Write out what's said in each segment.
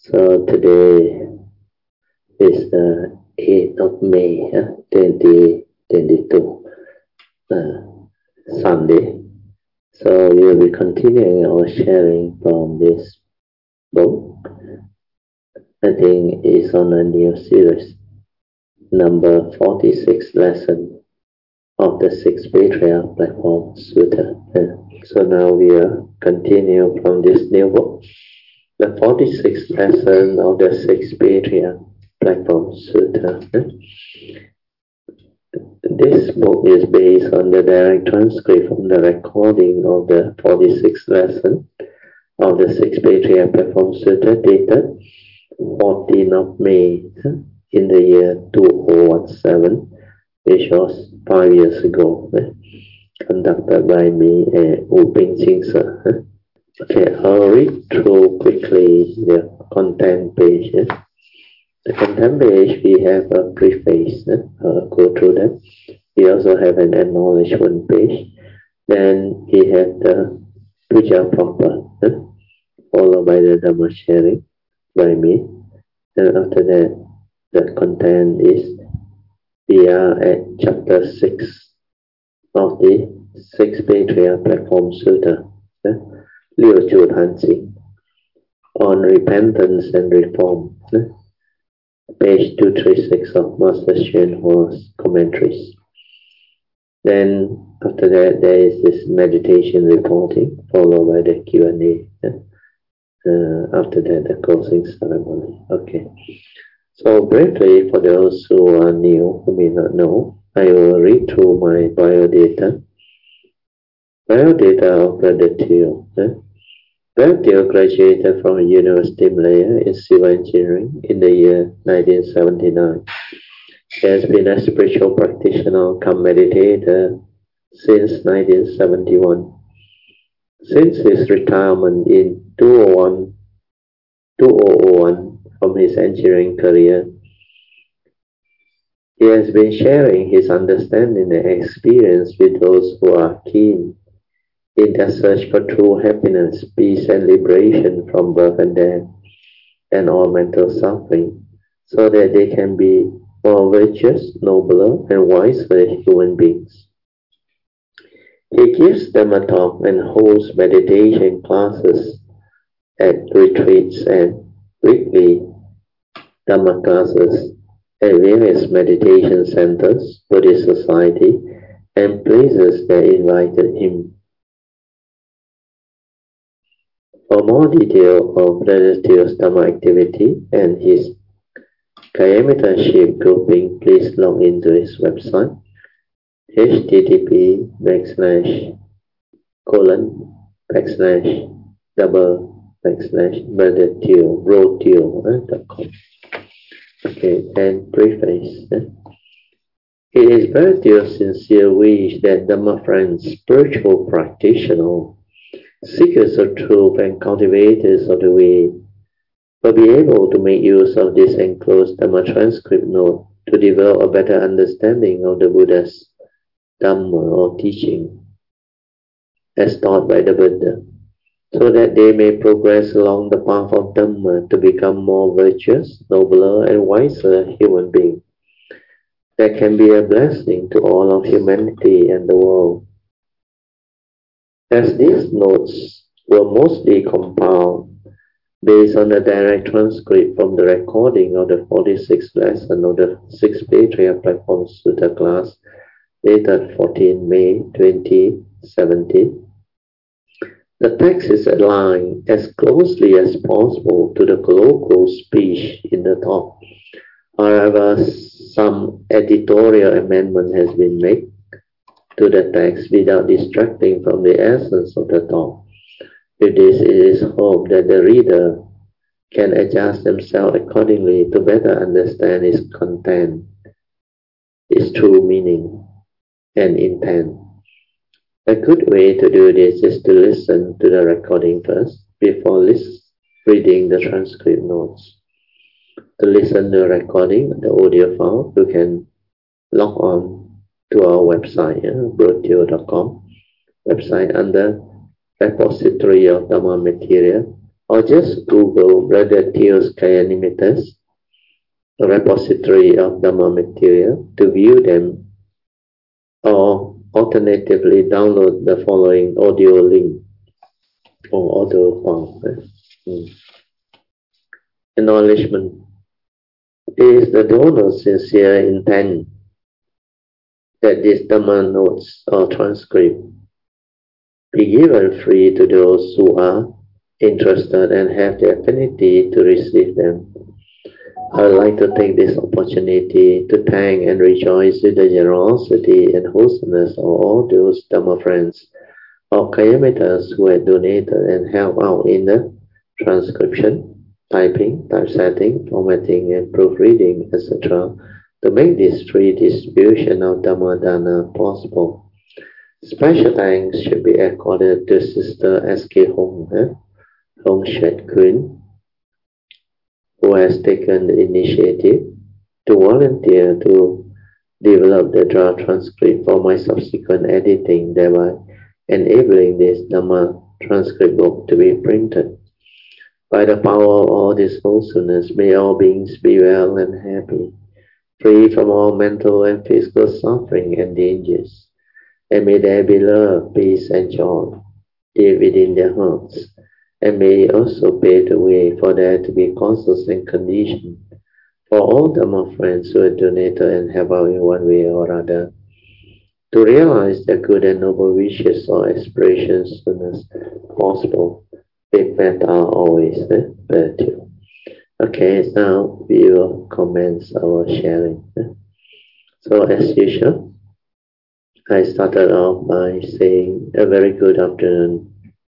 So today is the 8th of May, 2022, Sunday. So we will be continuing our sharing from this book. I think it's on a new series, number 46 lesson of the Six Patriarch Platform Sutta. So now we are continue from this new book, the 46th lesson of the Six Patriarch Platform Sutta. This book is based on the direct transcript from the recording of the 46th lesson of the Six Patriarch Platform Sutta, dated 14th of May in the year 2017, which was 5 years ago, conducted by me, U Ping Ching Sir. Okay, I'll read through quickly the content page. The content page, we have a preface. I'll go through that. We also have an acknowledgement page. Then we have the Puja Papa, followed by the Dhamma sharing by me. And after that, the content is, we are at chapter 6 of the Six Patriarch Platform Sutta, Liu Chu Tan Xing, on repentance and reform, page 236 of Master Xuan Hua's commentaries. Then after that, there is this meditation reporting, followed by the Q&A. After that, the closing ceremony. Okay. So briefly, for those who are new, who may not know, I will read through my biodata. Biodata of Brother Teoh. Brother Teoh graduated from University of Malaya in civil engineering in the year 1979. He has been a spiritual practitioner come meditator since 1971. Since his retirement in 2001 from his engineering career, he has been sharing his understanding and experience with those who are keen in their search for true happiness, peace, and liberation from birth and death and all mental suffering, so that they can be more virtuous, nobler, and wiser human beings. He gives them a talk and holds meditation classes at retreats and weekly Dhamma classes at various meditation centers, Buddhist society, and places that invited him. For more detail of Brother Teoh's Dhamma activity and his Kayamitta grouping, please log into his website, http://brotherteoh.com. Okay, and preface. It is Brother Teoh's sincere wish that Dhamma friends, spiritual practitioners, seekers of truth, and cultivators of the way will be able to make use of this enclosed Dhamma transcript note to develop a better understanding of the Buddha's Dhamma or teaching as taught by the Buddha, so that they may progress along the path of Dhamma to become more virtuous, nobler, and wiser human beings that can be a blessing to all of humanity and the world. As these notes were mostly compiled based on the direct transcript from the recording of the 46th lesson of the Six Patriarch Platform Sutta class, dated 14 May 2017, the text is aligned as closely as possible to the colloquial speech in the talk. However, some editorial amendment has been made to the text without distracting from the essence of the talk. With this, it is hoped that the reader can adjust themselves accordingly to better understand its content, its true meaning and intent. A good way to do this is to listen to the recording first before reading the transcript notes. To listen to the recording, the audio file, you can log on to our website, brotherteoh.com website, under Repository of Dhamma Material or just Google Brother Theo's Kayanimittas, a repository of Dhamma material, to view them, or alternatively download the following audio link or audio file. Acknowledgement. It is the donor's sincere intent that this Dhamma notes or transcript be given free to those who are interested and have the affinity to receive them. I would like to take this opportunity to thank and rejoice with the generosity and wholesomeness of all those Dhamma friends or Kayamittas who have donated and helped out in the transcription, typing, typesetting, formatting, and proofreading, etc., to make this free distribution of Dhamma Dana possible. Special thanks should be accorded to Sister S.K. Hong Shet Kun, who has taken the initiative to volunteer to develop the draft transcript for my subsequent editing, thereby enabling this Dhamma transcript book to be printed. By the power of all this wholesomeness, may all beings be well and happy, free from all mental and physical suffering and dangers, and may there be love, peace, and joy deep within their hearts, and may also pave the way for there to be causes and conditions for all Dhamma friends who have donated and helped out in one way or other to realize their good and noble wishes or aspirations as soon as possible. Big metta always, gratitude. Okay, now we will commence our sharing. So as usual, I started off by saying a very good afternoon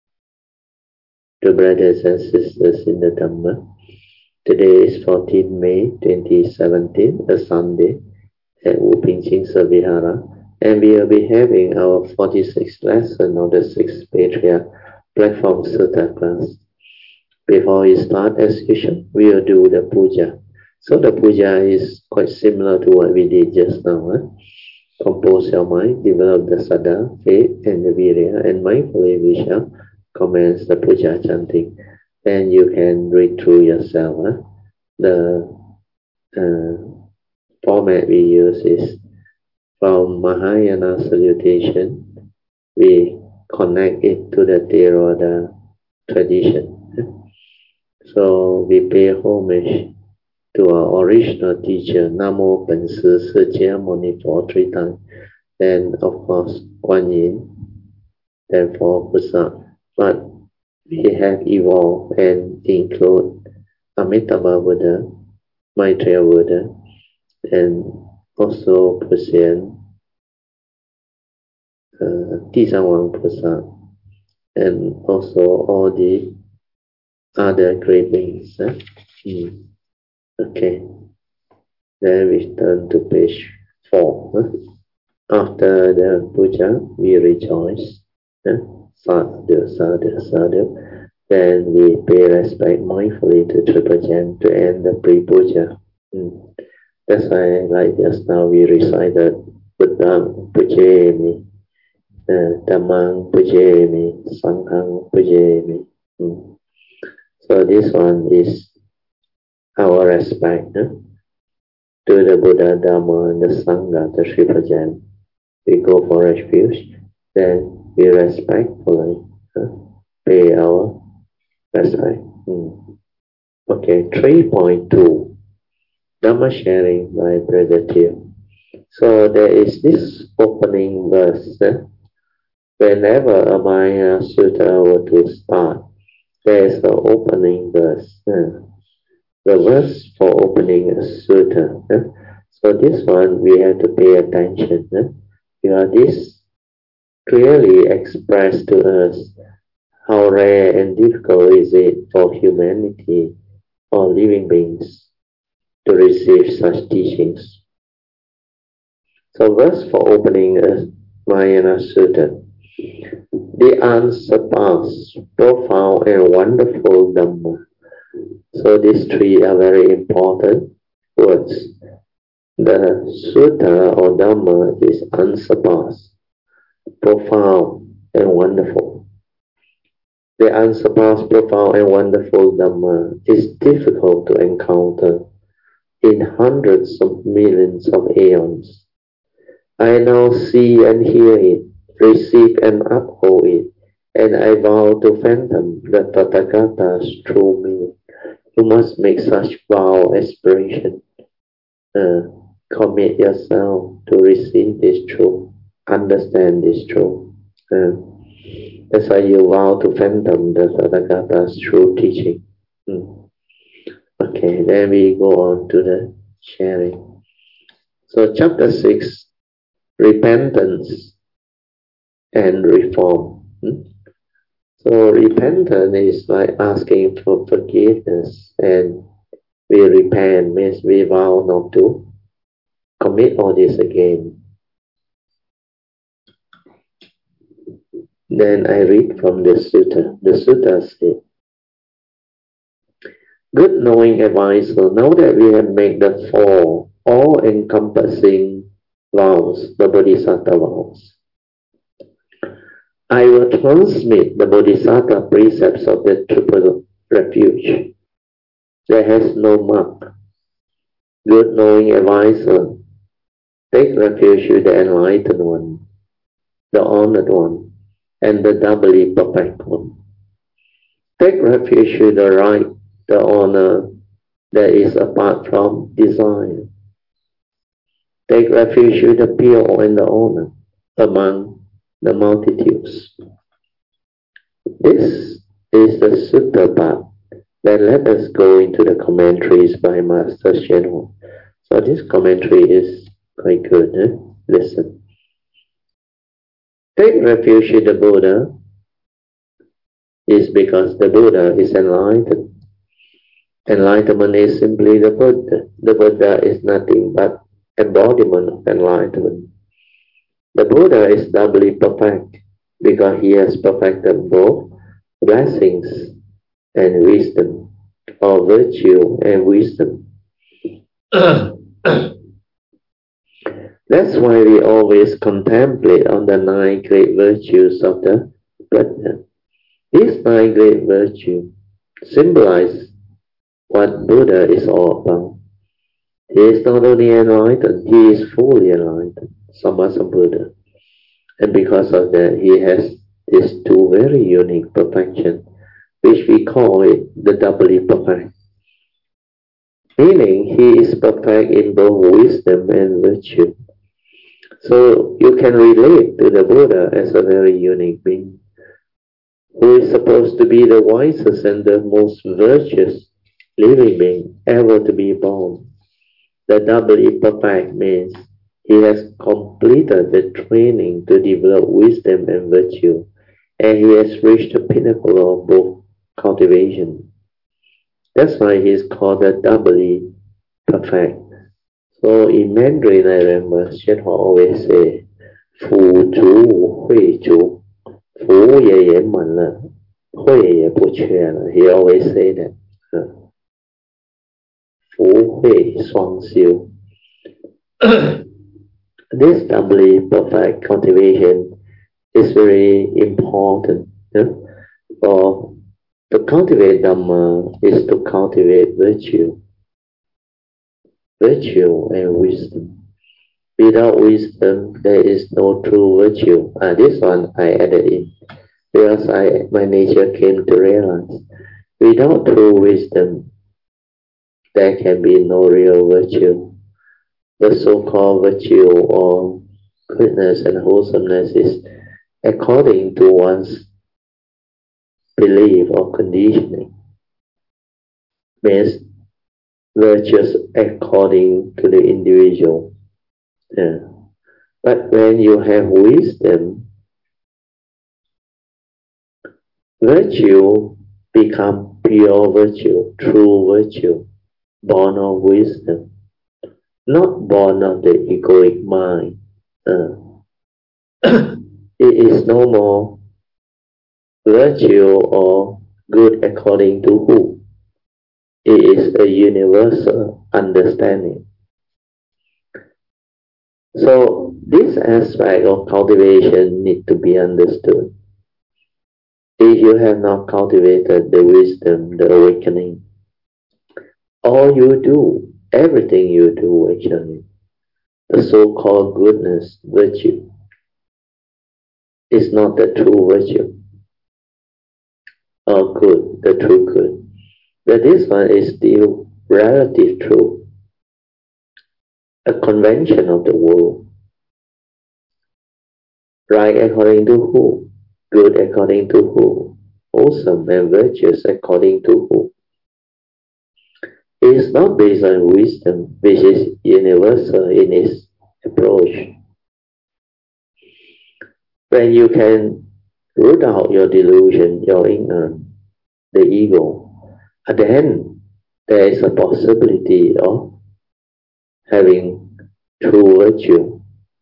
to brothers and sisters in the Dhamma. Today is 14 May 2017, a Sunday at Wu Ping Ching Vihara, and we will be having our 46th lesson of the 6th Patriarch Platform Sutta class. Before we start, as usual, we will do the puja. So the puja is quite similar to what we did just now. Compose your mind, develop the saddha, faith, and the virya, and mindfully we shall commence the puja chanting. Then you can read through yourself. The format we use is from Mahayana salutation. We connect it to the Theravada tradition. So we pay homage to our original teacher, Namo Ben Si释Muni, for 3 times. Then, of course, Guan Yin, then for Buddha. But we have evolved and include Amitabha Buddha, Maitreya Buddha, and also Puxian, Tizangwang Pusa, and also all the other great beings. Okay, then we turn to page 4. After the puja, we rejoice. Sadhu, sadhu, sadhu. Then we pay respect mindfully to Triple Gem to end the pre-puja. That's why, like just now, we recited Buddham Pujemi, Dhammang Pujemi, Sanghang Pujemi. So this one is our respect to the Buddha, Dhamma, and the Sangha, the Triple Gem. We go for refuge, then we respectfully pay our respect. Okay, 3.2, Dhamma sharing by Brother Teo. So there is this opening verse. Whenever a Maya Sutta were to start, there is the opening verse. The verse for opening a sutta. So this one we have to pay attention. This clearly expressed to us how rare and difficult is it for humanity or living beings to receive such teachings. So verse for opening a Mahayana Sutta. The unsurpassed, profound and wonderful Dhamma. So these 3 are very important words. The Sutta or Dhamma is unsurpassed, profound and wonderful. The unsurpassed, profound, and wonderful Dhamma is difficult to encounter in hundreds of millions of aeons. I now see and hear it, receive and uphold it, and I vow to fathom the Tathagata's true meaning. You must make such vow aspiration. Commit yourself to receive this truth, understand this truth. That's why you vow to fathom the Tathagata's true teaching. Okay, then we go on to the sharing. So chapter 6, repentance and reform. So repentance is like asking for forgiveness, and we repent means we vow not to commit all this again. Then I read from the sutta. The sutta says, good knowing advisor, now that we have made the four all-encompassing vows, the Bodhisattva vows, I will transmit the Bodhisattva precepts of the Triple Refuge that has no mark. Good knowing advisor, take refuge with the enlightened one, the honored one, and the doubly perfect one. Take refuge with the right, the honor that is apart from desire. Take refuge with the pure and the honor among the multitudes. This is the sutta part. Then let us go into the commentaries by Master Hsuan Hua. So this commentary is quite good. Listen. Take refuge in the Buddha is because the Buddha is enlightened. Enlightenment is simply the Buddha. The Buddha is nothing but embodiment of enlightenment. The Buddha is doubly perfect because he has perfected both blessings and wisdom, or virtue and wisdom. That's why we always contemplate on the 9 great virtues of the Buddha. These 9 great virtues symbolize what Buddha is all about. He is not only enlightened, he is fully enlightened, Sammasambuddha. And because of that, he has these 2 very unique perfections, which we call it the doubly perfect. Meaning, he is perfect in both wisdom and virtue. So you can relate to the Buddha as a very unique being, who is supposed to be the wisest and the most virtuous living being ever to be born. The doubly perfect means he has completed the training to develop wisdom and virtue, and he has reached the pinnacle of both cultivation. That's why he is called the doubly perfect. So in Mandarin, I remember Hsuan Hua always say, Fu Zhu Hui Zhu, Fu Ye Ye Man Le, Hui Ye Bu Quan Le. He always say that. Fu Hui Shuang Xiu. This doubly perfect cultivation is very important. For to cultivate Dhamma is to cultivate virtue and wisdom. Without wisdom, there is no true virtue. This one I added in because my nature came to realize without true wisdom, there can be no real virtue. The so-called virtue or goodness and wholesomeness is according to one's belief or conditioning. Means virtuous according to the individual. But when you have wisdom, virtue become pure virtue, true virtue, born of wisdom, not born of the egoic mind. It is no more virtue or good according to who. It is a universal understanding. So this aspect of cultivation need to be understood. If you have not cultivated the wisdom, the awakening, all you do, everything you do actually, the so-called goodness, virtue, is not the true virtue or good, the true good. But this one is still relative true, a convention of the world. Right according to who? Good according to who? Wholesome and virtuous according to who? It is not based on wisdom, which is universal in its approach. When you can root out your delusion, your ignorance, the ego, then there is a possibility of having true virtue.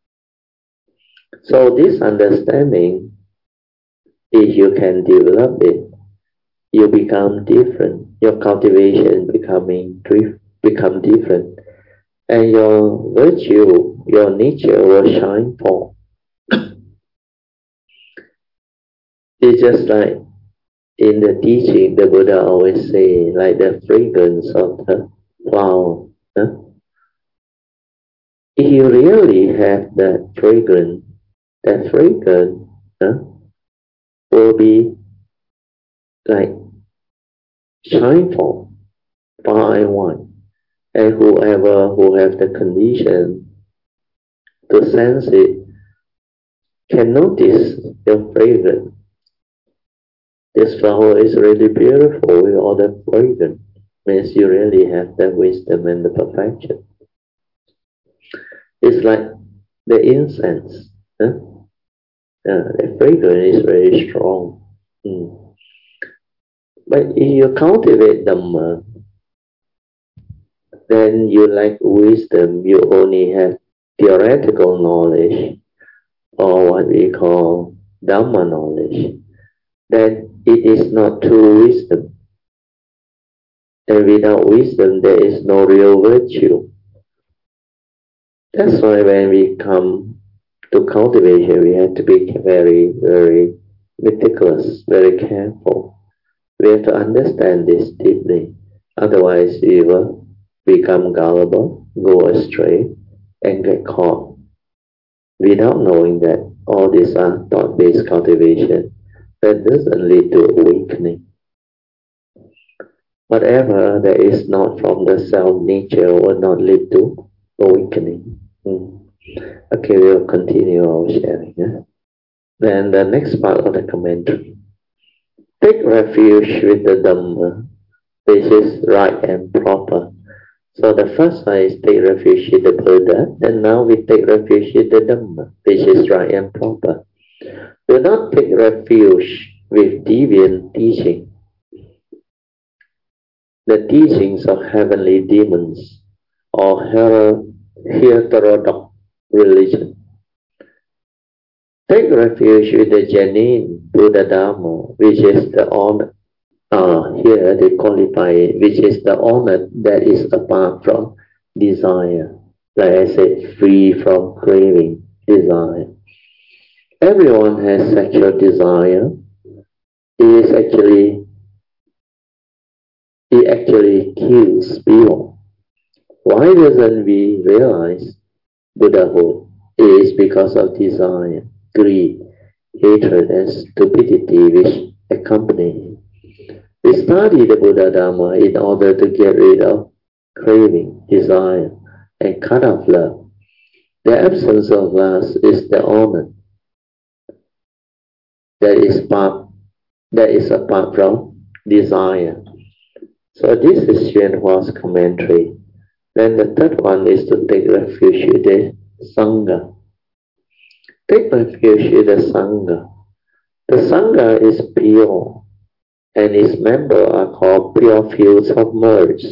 So this understanding, if you can develop it, you become different. Your cultivation become different, and your virtue, your nature will shine forth. It's just like in the teaching, the Buddha always say, like the fragrance of the flower. Huh? If you really have that fragrance huh, will be like shine forth far and wide. And whoever who have the condition to sense it can notice your fragrance. This flower is really beautiful with all the fragrance. Means you really have the wisdom and the perfection. It's like the incense. Huh? The fragrance is very strong. But if you cultivate Dhamma, then you lack wisdom. You only have theoretical knowledge, or what we call Dhamma knowledge. Then it is not true wisdom. And without wisdom, there is no real virtue. That's why when we come to cultivation, we have to be very, very meticulous, very careful. We have to understand this deeply. Otherwise, we will become gullible, go astray, and get caught without knowing that all these are thought-based cultivation that doesn't lead to awakening. Whatever that is not from the self nature will not lead to awakening. Okay, we'll continue our sharing. Then the next part of the commentary. Take refuge with the Dhamma. This is right and proper. So the first one is take refuge in the Buddha, and now we take refuge in the Dhamma, which is right and proper. Do not take refuge with deviant teaching, the teachings of heavenly demons, or heterodox religion. Take refuge with the genuine Buddha Dhamma, which is the honor. Here they qualify it, which is the honor that is apart from desire. Like I said, free from craving, desire. Everyone has sexual desire. It actually kills people. Why doesn't we realize Buddhahood? It is because of desire, greed, hatred, and stupidity which accompany it. We study the Buddha Dhamma in order to get rid of craving, desire, and cut off love. The absence of love is the honor that is apart from desire. So this is Xuan Hua's commentary. Then the third one is to take refuge in the Sangha. Take refuge in the Sangha. The Sangha is pure, and its members are called pure fields of merge.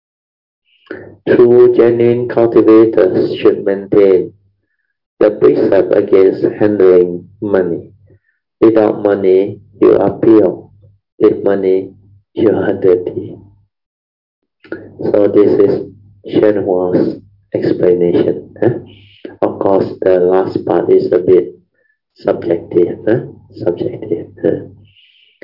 True genuine cultivators should maintain the precept against handling money. Without money, you are pure. With money, you are dirty. So this is Xuan Hua's explanation. Of course, the last part is a bit subjective.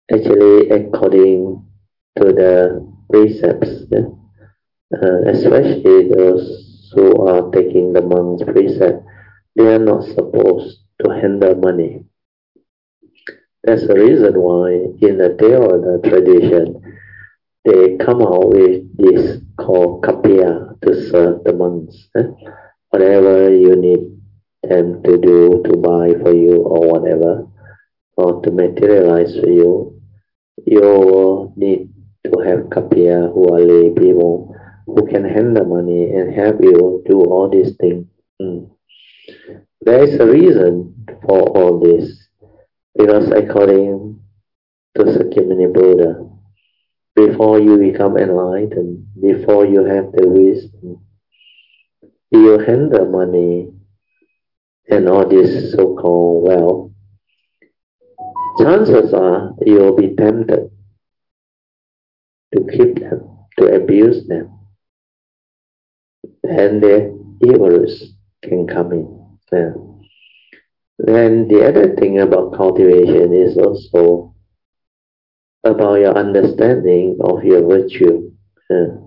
actually according to the precepts, yeah? Especially those who are taking the monk's precept, they are not supposed to handle money. That's the reason why in the Theravada tradition, they come out with this called kapya to serve the monks. Whatever you need them to do, to buy for you or whatever, or to materialize for you, you need to have kapya who are lay people who can handle money and help you do all these things. Mm. There is a reason for all this, because according to Sakyamuni Buddha, before you become enlightened, before you have the wisdom, you handle money and all this so-called wealth, chances are you'll be tempted to keep them, to abuse them, and the evils can come in. Yeah. Then the other thing about cultivation is also about your understanding of your virtue. Yeah.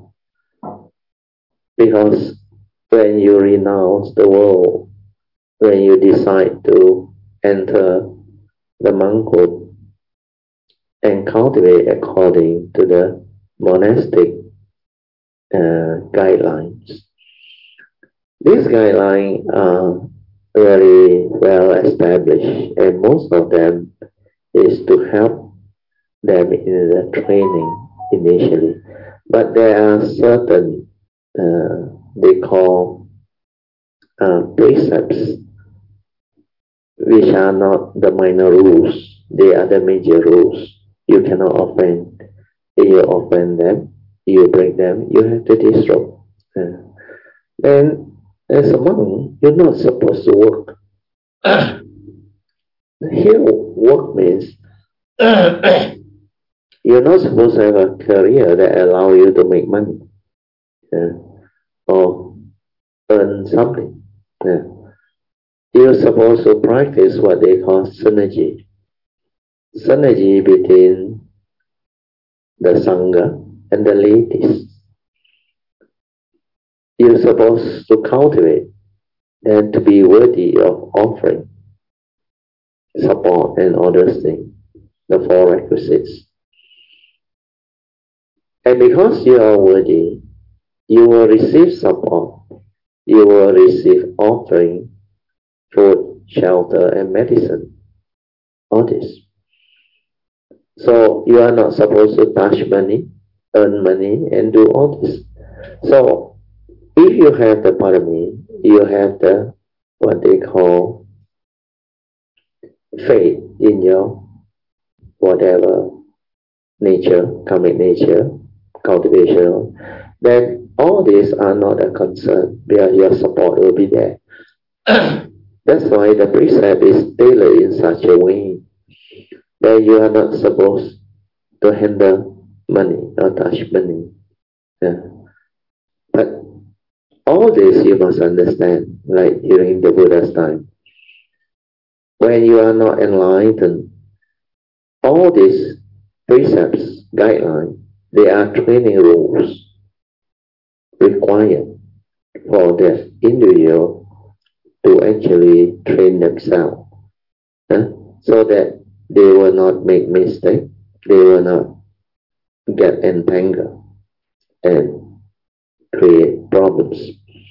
Because when you renounce the world, when you decide to enter the monkhood and cultivate according to the monastic guidelines, these guidelines are very well established, and most of them is to help them in the training initially. But there are certain they call precepts, which are not the minor rules, they are the major rules. You cannot offend. If you offend them, you break them, you have to destroy. Then, as a monk, you're not supposed to work. Here, work means you're not supposed to have a career that allow you to make money or earn something. You're supposed to practice what they call synergy. Synergy between the Sangha and the ladies. You're supposed to cultivate and to be worthy of offering support and all those things, the four requisites. And because you are worthy, you will receive support, you will receive offering, food, shelter, and medicine. All this. So you are not supposed to touch money, earn money, and do all this. So if you have the parami, you have the what they call faith in your whatever nature, karmic nature, cultivation, then all these are not a concern because your support will be there. That's why the precept is tailored in such a way that you are not supposed to handle money or touch money. Yeah. But all this you must understand, like during the Buddha's time. When you are not enlightened, all these precepts, guidelines, they are training rules required for the individual to actually train themselves, so that they will not make mistakes, they will not get entangled and create problems.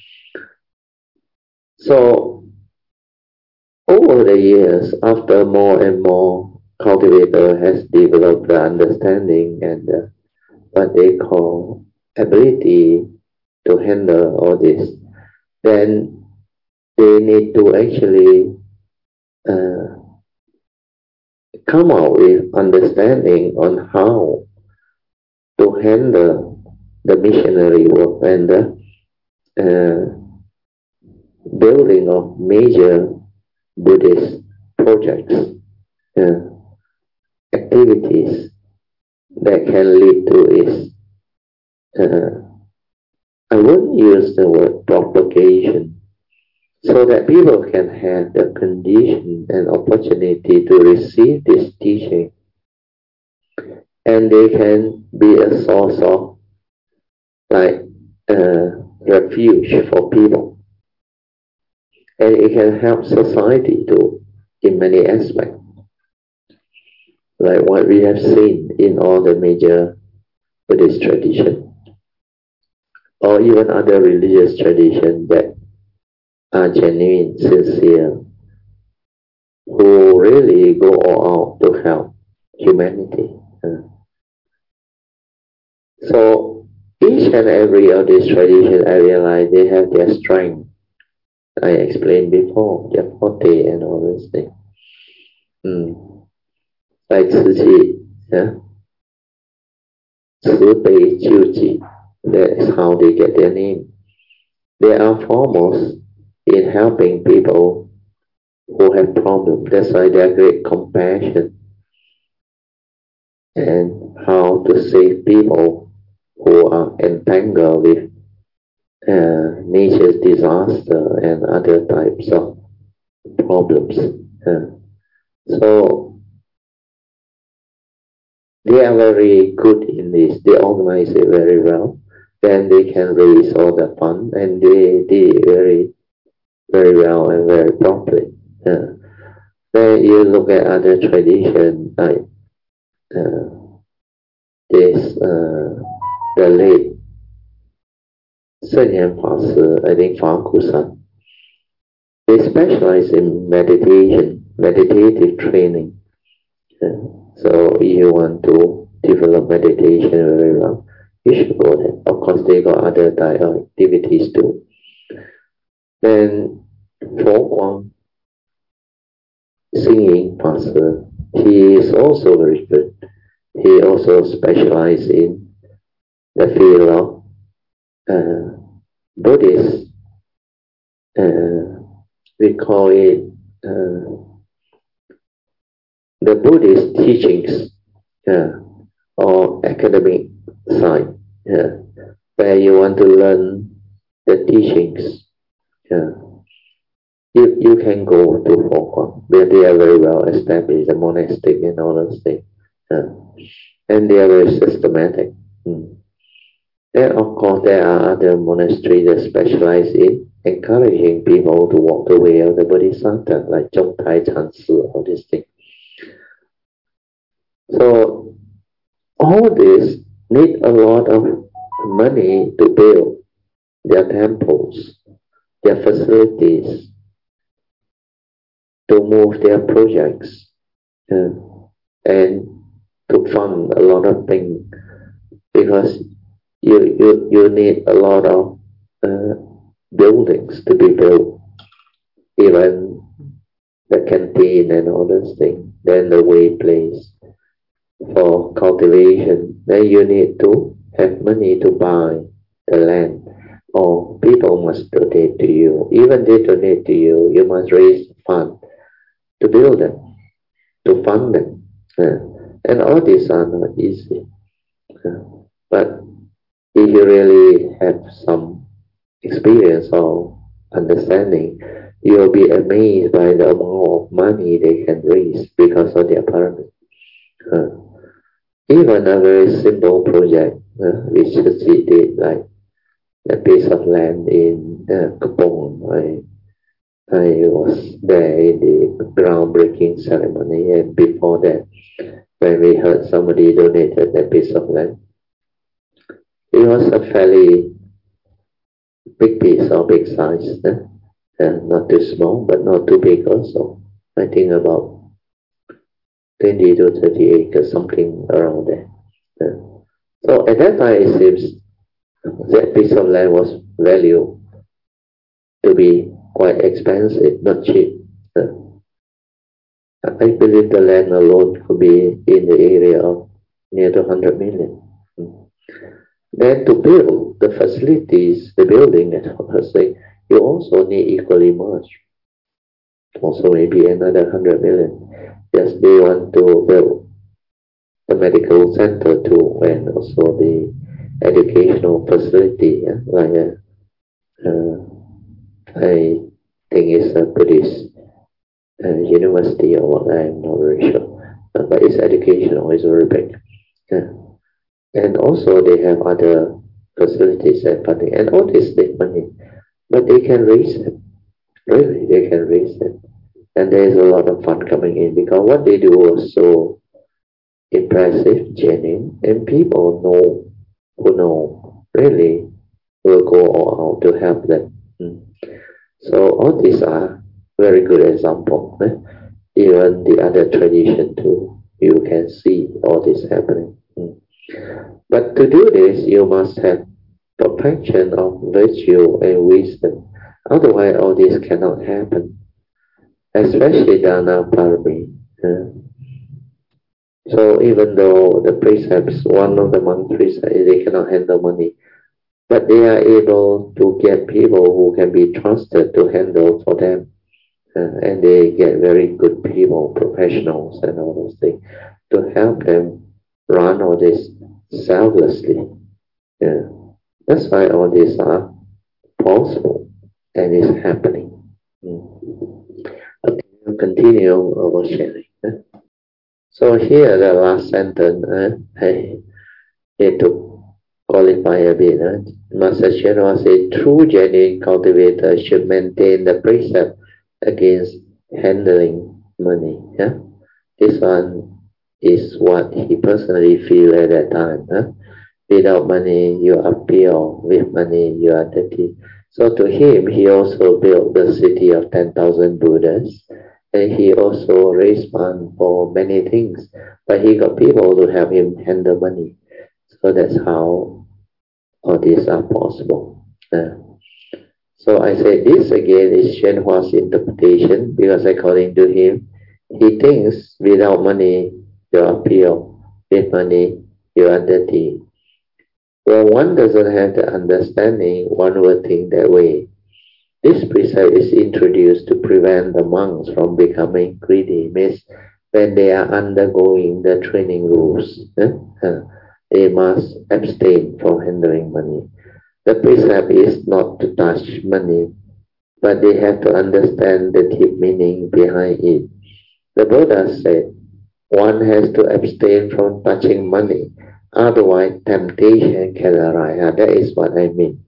So over the years, after more and more cultivator has developed the understanding and what they call ability to handle all this, then they need to actually come out with understanding on how to handle the missionary work and the building of major Buddhist projects, activities that can lead to its, I wouldn't use the word propagation, so that people can have the condition and opportunity to receive this teaching and they can be a source of like refuge for people, and it can help society too in many aspects, like what we have seen in all the major Buddhist traditions or even other religious traditions that are genuine, sincere, who really go all out to help humanity. So each and every of these traditions, I realize they have their strength. I explained before, their forte and all those things. Like Tzu Chi, yeah? Tzu Bei Jiu Ji, that is how they get their name. They are foremost in helping people who have problems. That's why they are great compassion and how to save people who are entangled with nature's disaster and other types of problems. So they are very good in this. They organize it very well. Then they can raise all the fund, and they did very, very well and very properly. Then you look at other traditions like the late Sun Yan Fa Si, I think Fa Ku San. They specialize in meditation, meditative training. So if you want to develop meditation very well, you should go there. Of course, they got other type of activities too. Then Fo Guang, singing master, he is also very good. He also specializes in the field of Buddhist, we call it the Buddhist teachings or academic side, where you want to learn the teachings. You can go to Fo Guang, where they are very well established, the monastic and all those things, and they are very systematic. Then of course there are other monasteries that specialize in encouraging people to walk the way of the Bodhisattva, like Zhong Tai Chan Si, all these things. So all this need a lot of money to build their temples, their facilities, to move their projects, and to fund a lot of things, because you need a lot of buildings to be built, even the canteen and all those things, then the way place for cultivation. Then you need to have money to buy the land, or people must donate to you. Even they donate to you, you must raise funds to build them, to fund them. And all these are not easy. But if you really have some experience or understanding, you'll be amazed by the amount of money they can raise because of their pyramid. Even a very simple project, which she did, like a piece of land in Kapong. I was there in the groundbreaking ceremony, and before that, when we heard somebody donated that piece of land, it was a fairly big piece or big size, not too small, but not too big also. I think about 20 to 30 acres, something around there. So at that time, it seems that piece of land was valued to be quite expensive, not cheap. I believe the land alone could be in the area of near to 100 million. Then to build the facilities, the building, and all those things, you also need equally much. Also maybe another 100 million. Yes, they want to build the medical center too, and also the educational facility, like I think it's a Buddhist university or what, I'm not very sure. But it's educational, it's very big. Yeah. And also they have other facilities and funding, and all this need money, but they can raise it. Really, they can raise it, and there is a lot of fun coming in because what they do was so impressive, genuine, and people know who know really will go all out to help them. Mm. So all these are very good example. Even the other tradition too, you can see all this happening. Mm. But to do this, you must have perfection of virtue and wisdom. Otherwise, all this cannot happen, especially Dana Parami. So even though the precepts, one of the monk precepts, they cannot handle money, but they are able to get people who can be trusted to handle for them. And they get very good people, professionals and all those things, to help them run all this selflessly. Yeah. That's why all these are possible and is happening. Okay, we'll continue our sharing. So here the last sentence, I need to qualify a bit. Master Chenwa said, true genuine cultivator should maintain the precept against handling money. Yeah? This one is what he personally feel at that time. Without money, you are pure. With money, you are dirty. So to him, he also built the city of 10,000 Buddhas. And he also raised funds for many things. But he got people to help him handle money. So that's how all these are possible. So I say this again is Shenhua's interpretation because according to him, he thinks without money you are pure, with money you are dirty. When one doesn't have the understanding, one will think that way. This precept is introduced to prevent the monks from becoming greedy, means when they are undergoing the training rules, they must abstain from handling money. The precept is not to touch money, but they have to understand the deep meaning behind it. The Buddha said, one has to abstain from touching money, otherwise temptation can arise. That is what I mean.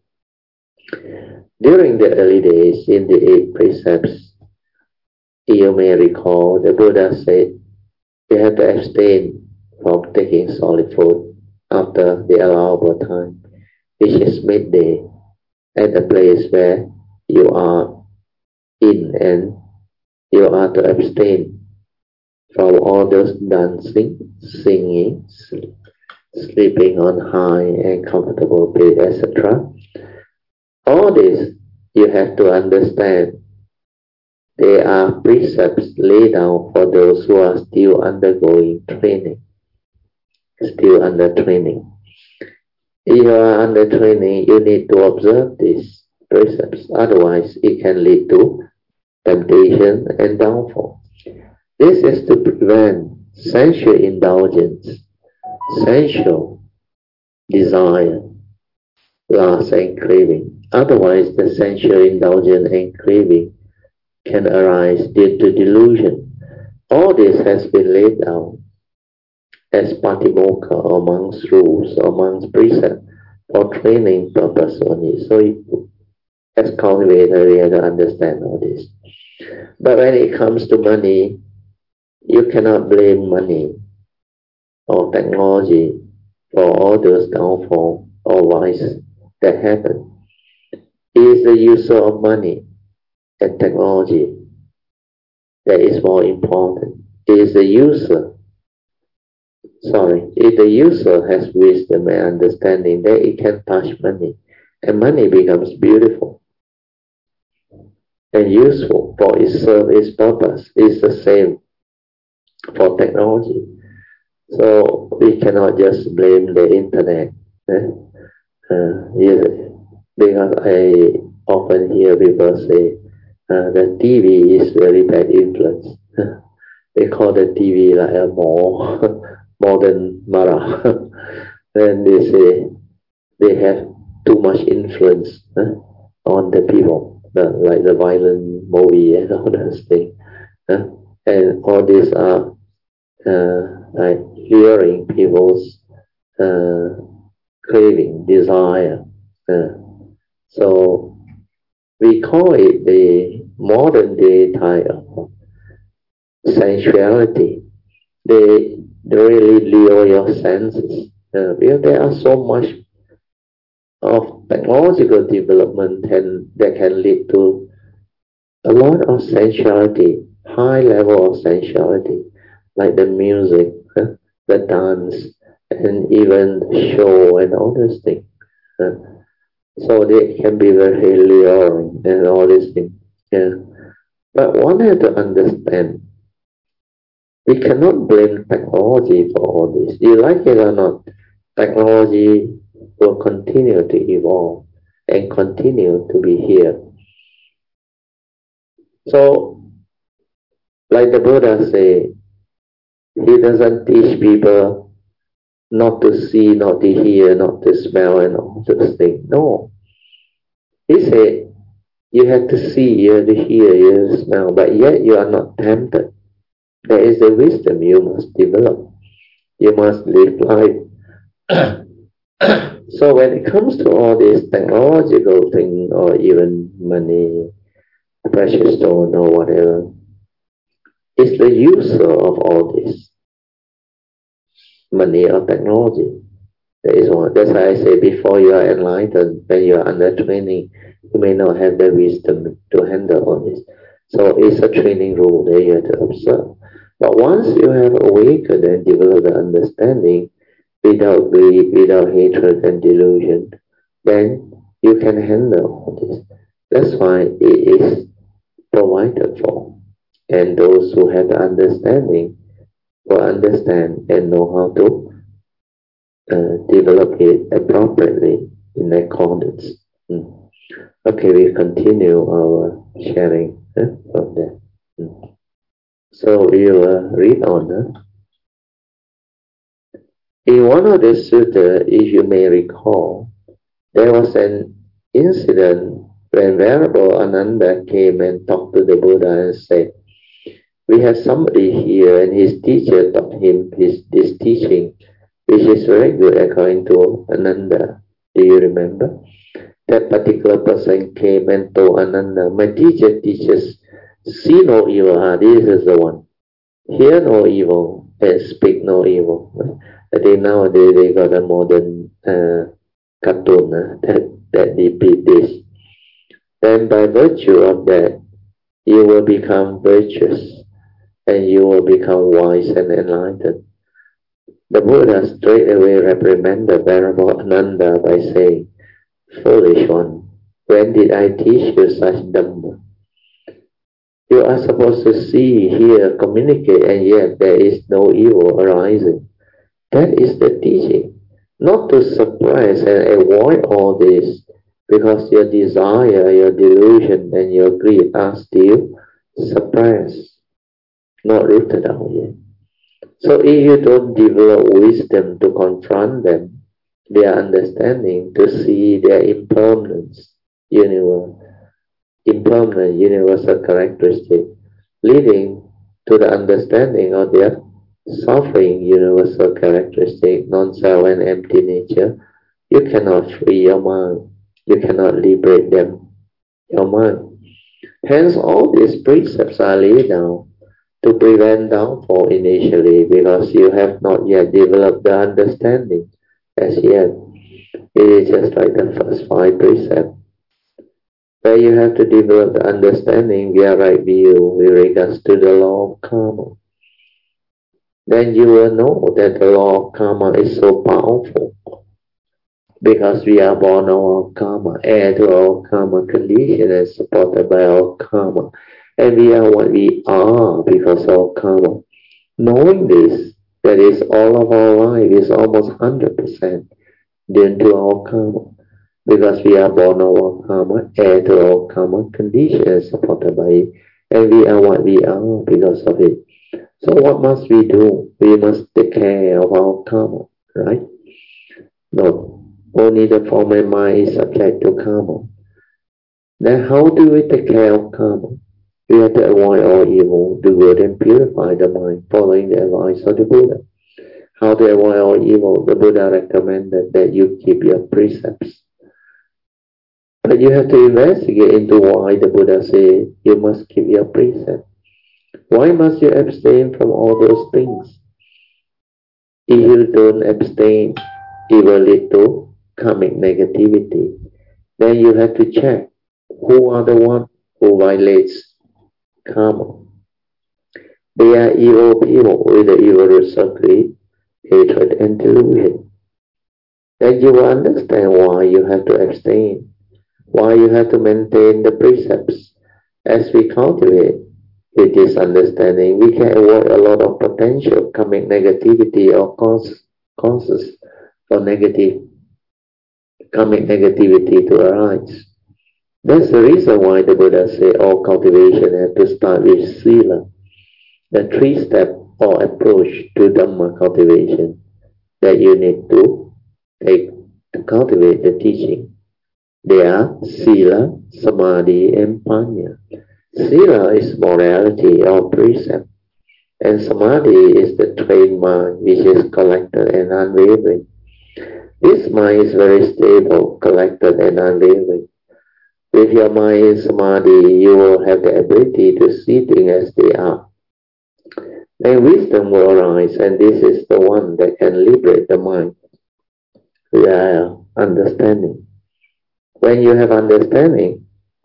During the early days, in the 8 precepts, you may recall the Buddha said, you have to abstain from taking solid food after the allowable time, which is midday, at the place where you are in, and you are to abstain from all those dancing, singing, sleeping on high and comfortable bed, etc. All this you have to understand. They are precepts laid down for those who are still undergoing training, still under training. If you are under training, you need to observe these precepts. Otherwise, it can lead to temptation and downfall. This is to prevent sensual indulgence, sensual desire, lust and craving. Otherwise, the sensual indulgence and craving can arise due to delusion. All this has been laid down as patimokkha or monk's rules or monk's precept for training purpose only. So as cultivator, we have to understand all this. But when it comes to money, you cannot blame money or technology for all those downfall or vice that happen. It is the user of money and technology that is more important. It is the user. If the user has wisdom and understanding, then it can touch money, and money becomes beautiful and useful for its purpose. It's the same for technology. So we cannot just blame the internet. Because I often hear people say the TV is very bad influence. They call the TV like a more modern Mara. Then they say they have too much influence on the people, like the violent movie and all those things. And all these are like luring people's craving, desire. So we call it the modern day type of sensuality. They really lure your senses. Because there are so much of technological development that can lead to a lot of sensuality, high level of sensuality, like the music, the dance, and even show and all those things. So they can be very alluring and all these things. Yeah. But one has to understand, we cannot blame technology for all this. You like it or not, technology will continue to evolve and continue to be here. So, like the Buddha say, he doesn't teach people not to see, not to hear, not to smell, and all those things. No, he said you have to see, you have to hear, you have to smell, but yet you are not tempted. There is a wisdom you must develop. You must live life. So when it comes to all these technological things, or even money, precious stone, or whatever, it's the user of all this money or technology. That is one. That's why I say before you are enlightened, when you are under training, you may not have the wisdom to handle all this. So it's a training rule that you have to observe. But once you have awakened and developed the understanding without greed, without hatred and delusion, then you can handle all this. That's why it is provided for. And those who have the understanding will understand and know how to develop it appropriately in accordance. Okay, we continue our sharing from there. So we will read on. In one of the sutta, if you may recall, there was an incident when Venerable Ananda came and talked to the Buddha and said, we have somebody here and his teacher taught him this teaching, which is very good according to Ananda. Do you remember? That particular person came and told Ananda, my teacher teaches, see no evil. This is the one. Hear no evil and speak no evil. I think nowadays they got a modern cartoon that repeat this. Then by virtue of that, you will become virtuous and you will become wise and enlightened. The Buddha straight away reprimanded Venerable Ananda by saying, foolish one, when did I teach you such Dhamma? You are supposed to see, hear, communicate, and yet there is no evil arising. That is the teaching. Not to suppress and avoid all this, because your desire, your delusion, and your greed are still suppressed, not rooted out yet. So if you don't develop wisdom to confront them, their understanding, to see their impermanence, universal characteristic, leading to the understanding of their suffering, universal characteristic, non-self and empty nature, you cannot free your mind. You cannot liberate them, your mind. Hence, all these precepts are laid down to prevent downfall initially, because you have not yet developed the understanding as yet. It is just like the first 5 precepts, where you have to develop the understanding via right view with regards to the law of karma. Then you will know that the law of karma is so powerful, because we are born of our karma, heir to our karma condition and supported by our karma. And we are what we are because of karma. Knowing this, that is all of our life is almost 100% due to our karma. Because we are born of our karma, heir to our karma condition and supported by it. And we are what we are because of it. So what must we do? We must take care of our karma, right? No, only the form and mind is subject to karma. Then how do we take care of karma? We have to avoid all evil, do good and purify the mind, following the advice of the Buddha. how to avoid all evil, the Buddha recommended that you keep your precepts. But you have to investigate into why the Buddha said you must keep your precepts. Why must you abstain from all those things? If you don't abstain, it will lead to karmic negativity. Then you have to check who are the ones who violates karma. They are evil people with the evil result, hatred and delusion. Then you will understand why you have to abstain, why you have to maintain the precepts. As we cultivate with this understanding, we can avoid a lot of potential karmic negativity or causes for karmic negativity to arise. That's the reason why the Buddha said all cultivation has to start with sila, the 3-step or approach to Dhamma cultivation that you need to take to cultivate the teaching. They are sila, samadhi, and panya. Sila is morality or precept, and samadhi is the trained mind which is collected and unwavering. This mind is very stable, collected and unwavering. With your mind in samadhi, you will have the ability to see things as they are. And wisdom will arise, and this is the one that can liberate the mind. Yeah, understanding. When you have understanding,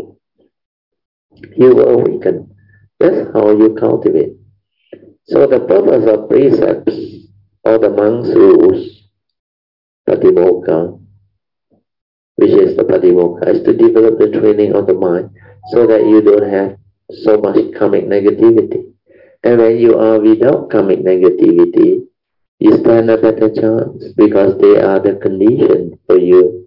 you will awaken. That's how you cultivate. So the purpose of precepts or the monk's rules, patimokkha, which is the patimokkha, is to develop the training of the mind so that you don't have so much karmic negativity. And when you are without karmic negativity, you stand a better chance because they are the condition for you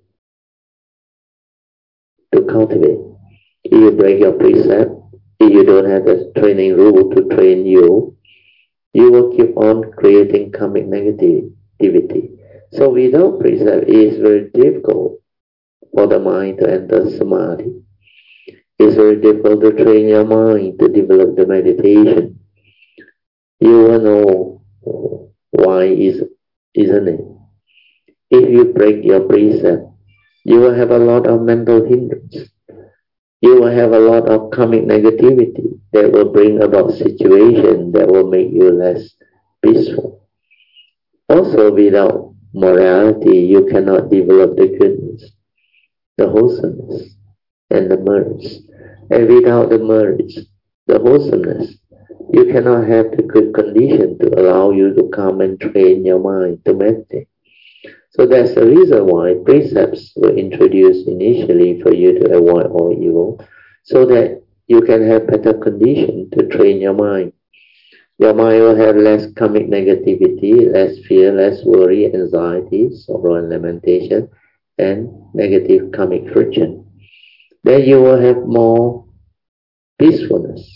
to cultivate. If you break your precept, if you don't have the training rule to train you, you will keep on creating karmic negativity. So without precept, it is very difficult for the mind to enter samadhi. It's very difficult to train your mind to develop the meditation. You will know why, isn't it? If you break your precept, you will have a lot of mental hindrance. You will have a lot of karmic negativity that will bring about situations that will make you less peaceful. Also, without morality, you cannot develop the goodness, the wholesomeness, and the merge. And without the merge, the wholesomeness, you cannot have the good condition to allow you to come and train your mind to meditate. So that's the reason why precepts were introduced initially for you to avoid all evil, so that you can have better condition to train your mind. Your mind will have less karmic negativity, less fear, less worry, anxiety, sorrow and lamentation, and negative karmic friction. Then you will have more peacefulness.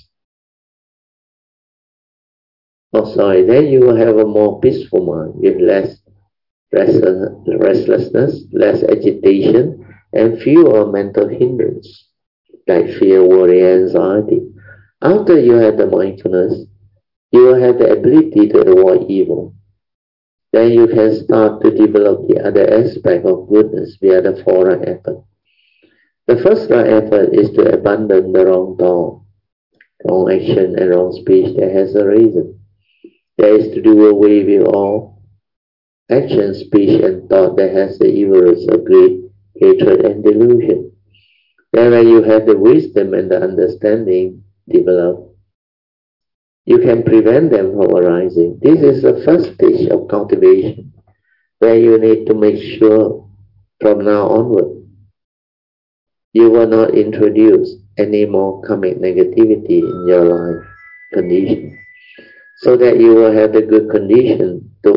Then you will have a more peaceful mind with less restlessness, less agitation, and fewer mental hindrance like fear, worry, anxiety. After you have the mindfulness, you will have the ability to avoid evil. Then you can start to develop the other aspect of goodness via the 4 right effort. The first right effort is to abandon the wrong thought, wrong action, and wrong speech that has a reason. That is to do away with all action, speech, and thought that has the evil roots of greed, hatred, and delusion. Then when you have the wisdom and the understanding developed, you can prevent them from arising. This is the first stage of cultivation, where you need to make sure from now onward, you will not introduce any more karmic negativity in your life condition, so that you will have the good condition to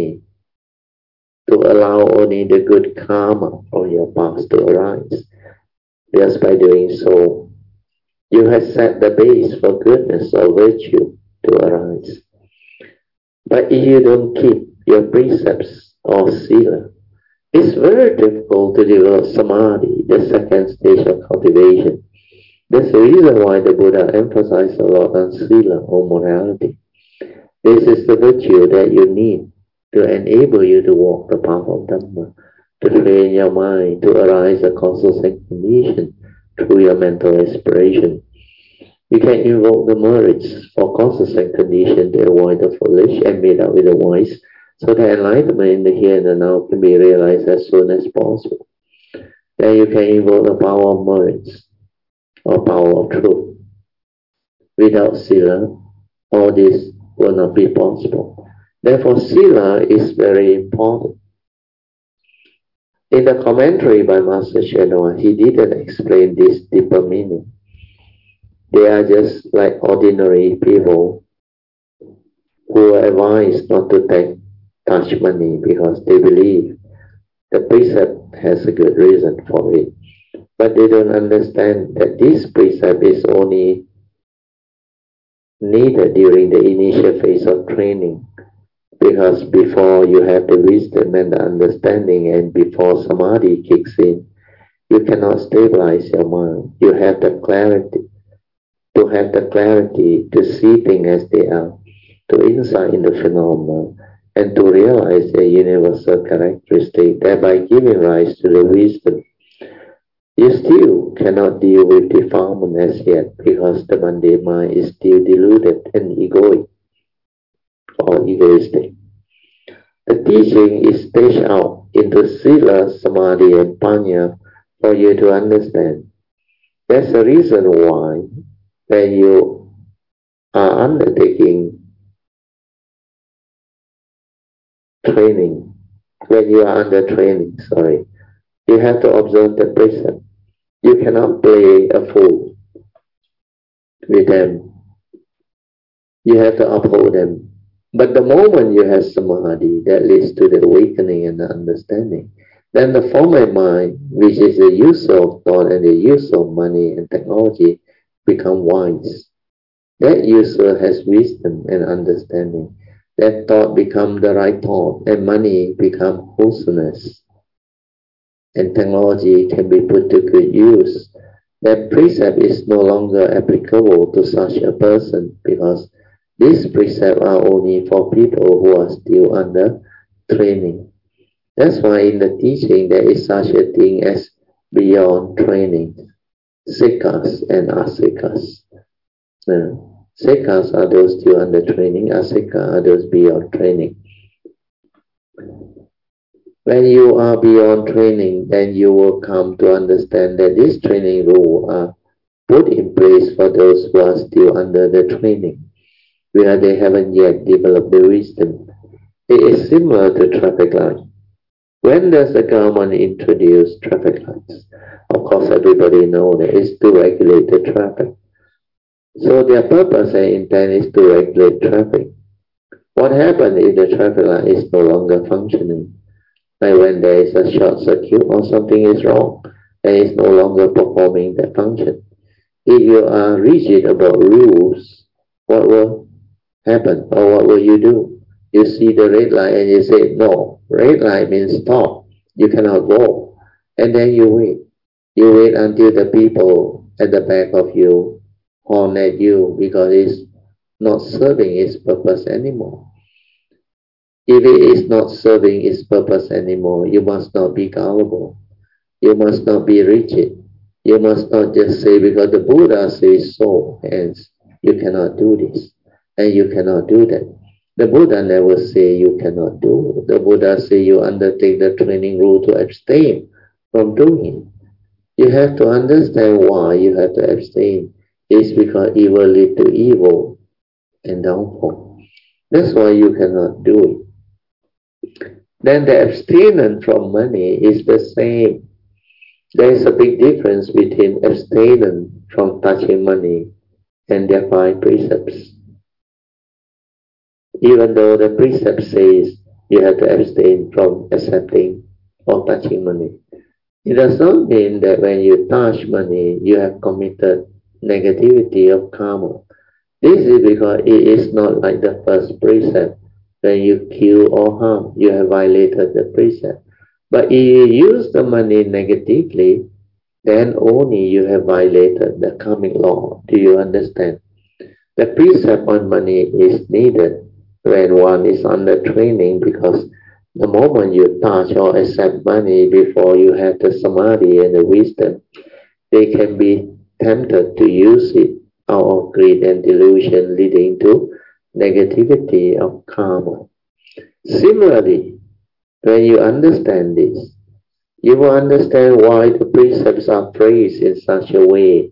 allow only the good karma from your past to arise. Just by doing so, you have set the base for goodness or virtue to arise. But if you don't keep your precepts or sila, it's very difficult to develop samadhi, the second stage of cultivation. That's the reason why the Buddha emphasized a lot on sila or morality. This is the virtue that you need to enable you to walk the path of Dhamma, to train your mind to arise a causal condition through your mental aspiration. You can invoke the merits for causal condition to avoid the foolish and meet up with the wise, so that enlightenment in the here and the now can be realized as soon as possible. Then you can invoke the power of merits or power of truth. Without Sila, all this will not be possible. Therefore, Sila is very important. In the commentary by Master Chenwa, he didn't explain this deeper meaning. They are just like ordinary people who are advised not to touch money because they believe the precept has a good reason for it. But they don't understand that this precept is only needed during the initial phase of training, because before you have the wisdom and the understanding, and before samadhi kicks in, you cannot stabilize your mind. You have the clarity. To have the clarity to see things as they are, to insight in the phenomena, and to realize their universal characteristic, thereby giving rise to the wisdom. You still cannot deal with defilement as yet, because the mundane mind is still deluded and egoic or egoistic. The teaching is staged out into Sila, Samadhi, and Panya for you to understand. That's the reason why when you are undertaking training, you have to observe the precept. You cannot play a fool with them. You have to uphold them. But the moment you have samadhi, that leads to the awakening and the understanding. Then the former mind, which is the use of thought and the use of money and technology, become wise. That user has wisdom and understanding. That thought become the right thought, and money become wholesomeness. And technology can be put to good use. That precept is no longer applicable to such a person, because these precepts are only for people who are still under training. That's why in the teaching there is such a thing as beyond training. Sikas and asikas. Sikas are those still under training, asika are those beyond training. When you are beyond training, then you will come to understand that these training rules are put in place for those who are still under the training, where they haven't yet developed the wisdom. It is similar to traffic light. When does the government introduce traffic lights? Of course, everybody knows that it's to regulate the traffic. So their purpose and intent is to regulate traffic. What happens if the traffic light is no longer functioning? Like when there is a short circuit or something is wrong and it's no longer performing that function. If you are rigid about rules, what will happen or what will you do? You see the red light and you say, no, red light means stop. You cannot go. And then you wait. You wait until the people at the back of you horn at you because it's not serving its purpose anymore. If it is not serving its purpose anymore, you must not be gullible. You must not be rigid. You must not just say because the Buddha says so, hence you cannot do this and you cannot do that. The Buddha never say you cannot do. The Buddha say you undertake the training rule to abstain from doing. You have to understand why you have to abstain. It's because evil lead to evil and downfall. That's why you cannot do it. Then the abstinence from money is the same. There is a big difference between abstinence from touching money and their 5 precepts. Even though the precept says you have to abstain from accepting or touching money, it does not mean that when you touch money, you have committed negativity of karma. This is because it is not like the first precept. When you kill or harm, you have violated the precept. But if you use the money negatively, then only you have violated the karmic law. Do you understand? The precept on money is needed when one is under training, because the moment you touch or accept money before you have the samadhi and the wisdom, they can be tempted to use it out of greed and delusion, leading to negativity of karma. Similarly, when you understand this, you will understand why the precepts are phrased in such a way.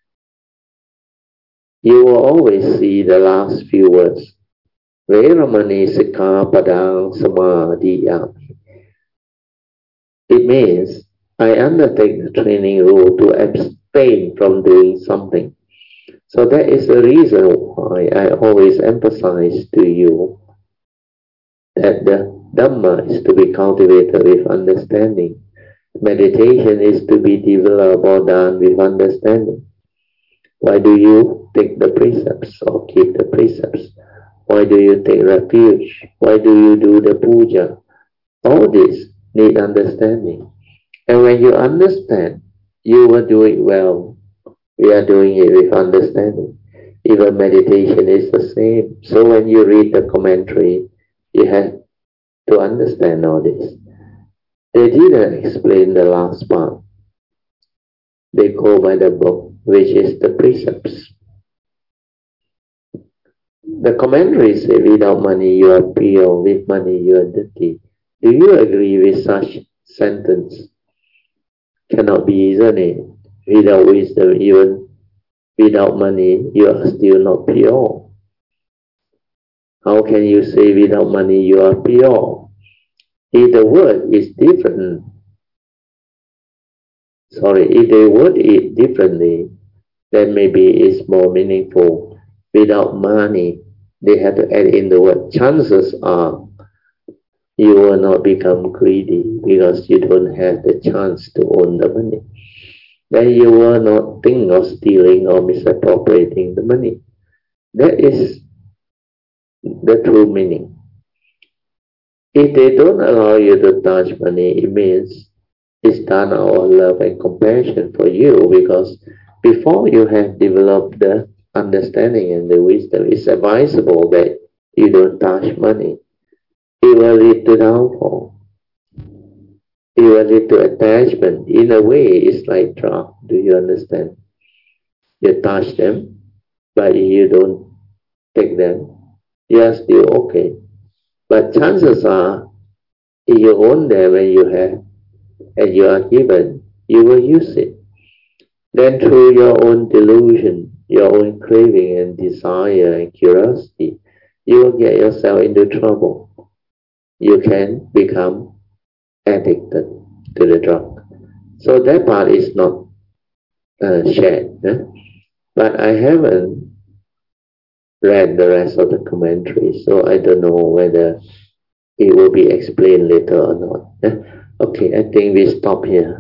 You will always see the last few words. Veramani Sikkhapadang Samadhiyami. It means I undertake the training rule to abstain from doing something. So that is the reason why I always emphasize to you that the Dhamma is to be cultivated with understanding. Meditation is to be developed or done with understanding. Why do you take the precepts or keep the precepts? Why do you take refuge? Why do you do the puja? All this need understanding. And when you understand, you will do it well. We are doing it with understanding. Even meditation is the same. So when you read the commentary, you have to understand all this. They didn't explain the last part. They go by the book, which is the precepts. The commentary say, without money you are pure, with money you are dirty. Do you agree with such sentence? Cannot be, isn't it? Without wisdom, even without money, you are still not pure. How can you say without money you are pure? If the word is different, if they word it differently, then maybe it's more meaningful. Without money, they have to add in the word. Chances are you will not become greedy because you don't have the chance to own the money. Then you will not think of stealing or misappropriating the money. That is the true meaning. If they don't allow you to touch money, it means it's done out of love and compassion for you, because before you have developed the understanding and the wisdom, it's advisable that you don't touch money. It will lead to downfall. It will lead to attachment. In a way, it's like drug. Do you understand? You touch them, but you don't take them, you are still okay. But chances are, if you own them and you have, and you are given, you will use it. Then through your own delusion, your own craving and desire and curiosity, you will get yourself into trouble. You can become addicted to the drug. So that part is not shared. But I haven't read the rest of the commentary, so I don't know whether it will be explained later or not. Okay, I think we stop here.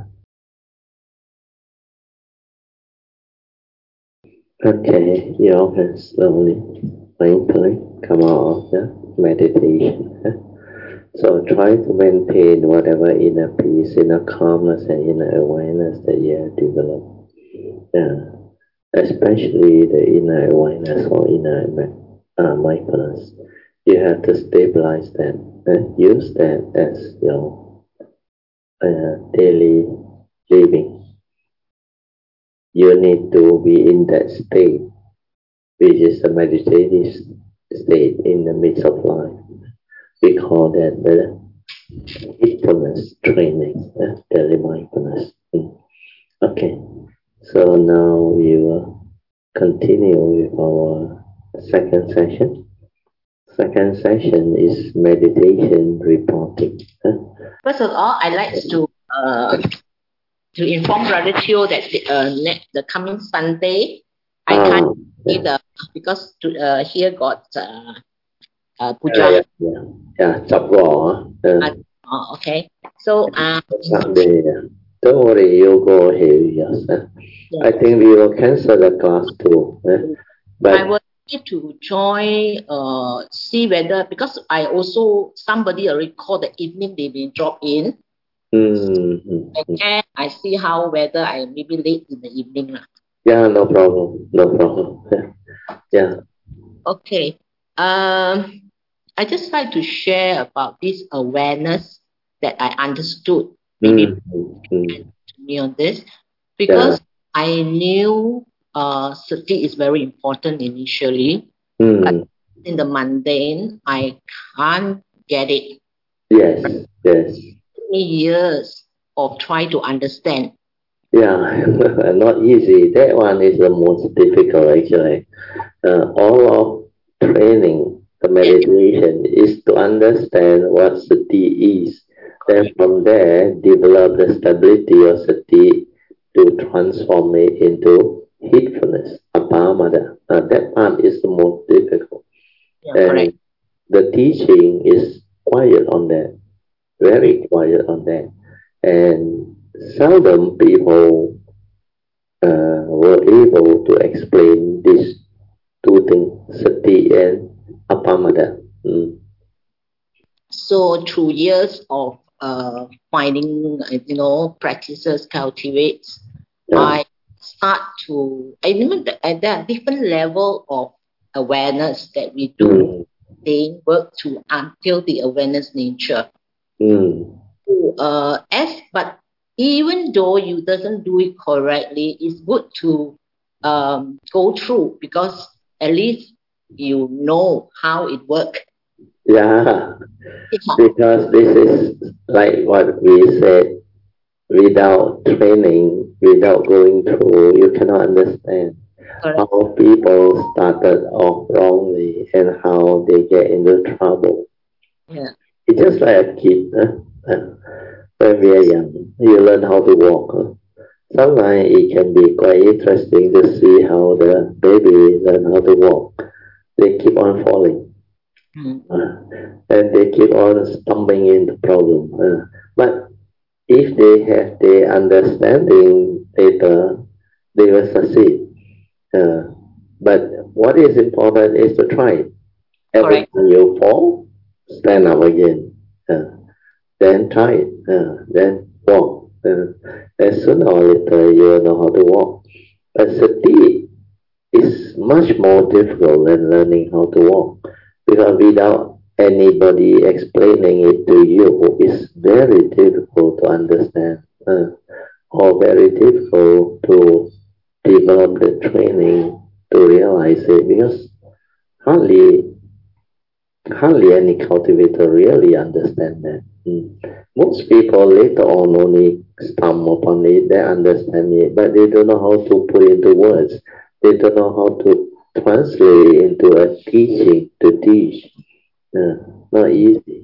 Okay, you all can slowly, mindfully come out of the meditation. So try to maintain whatever inner peace, inner calmness, and inner awareness that you have developed. Especially the inner awareness or inner mindfulness. You have to stabilize that and use that as your daily living. You need to be in that state, which is the meditative state in the midst of life. We call that the mindfulness training, daily mindfulness. Okay, so now we will continue with our second session. Second session is meditation reporting. First of all, I'd like to inform Brother Teo that the coming Sunday I can't see because here got puja. Okay. So Sunday. Don't worry, you'll go ahead. Yes. I think we will cancel the class too. But I will need to join. See whether, because I also somebody already called the evening they will drop in. And I see how whether I may be late in the evening. Yeah, no problem. No problem. Yeah. Okay. I just like to share about this awareness that I understood. Maybe to me on this, because I knew sati is very important initially, but in the mundane, I can't get it. Yes, yes. It took me years of trying to understand. Yeah, not easy. That one is the most difficult actually. All of training, the meditation, is to understand what sati is. Then from there, develop the stability of sati to transform it into heedfulness, apamada. That part is the most difficult. Yeah, and correct. the teaching is quiet on that, very quiet on that. And seldom people were able to explain these two things, sati and apamada. So through years of finding, practices, cultivates, I start to, I remember that there are different level of awareness that we do, they work to until the awareness nature. But even though you doesn't do it correctly, it's good to go through, because at least you know how it works. Yeah, because this is like what we said, without training, without going through, you cannot understand how people started off wrongly and how they get into trouble. Yeah. It's just like a kid. When we are young, you learn how to walk. Sometimes it can be quite interesting to see how the baby learn how to walk. They keep on falling. And they keep on stumbling into problem. But if they have the understanding later, they will succeed. But what is important is to try. Every time you fall, stand up again. Then try it. Then walk. And sooner or later you will know how to walk. But sati is much more difficult than learning how to walk, because without anybody explaining it to you, it's very difficult to understand, or very difficult to develop the training to realize it, because hardly any cultivator really understand that. Most people later on only stumble upon it, they understand it, but they don't know how to put it into words. They don't know how to translate it into a teaching to teach. Not easy.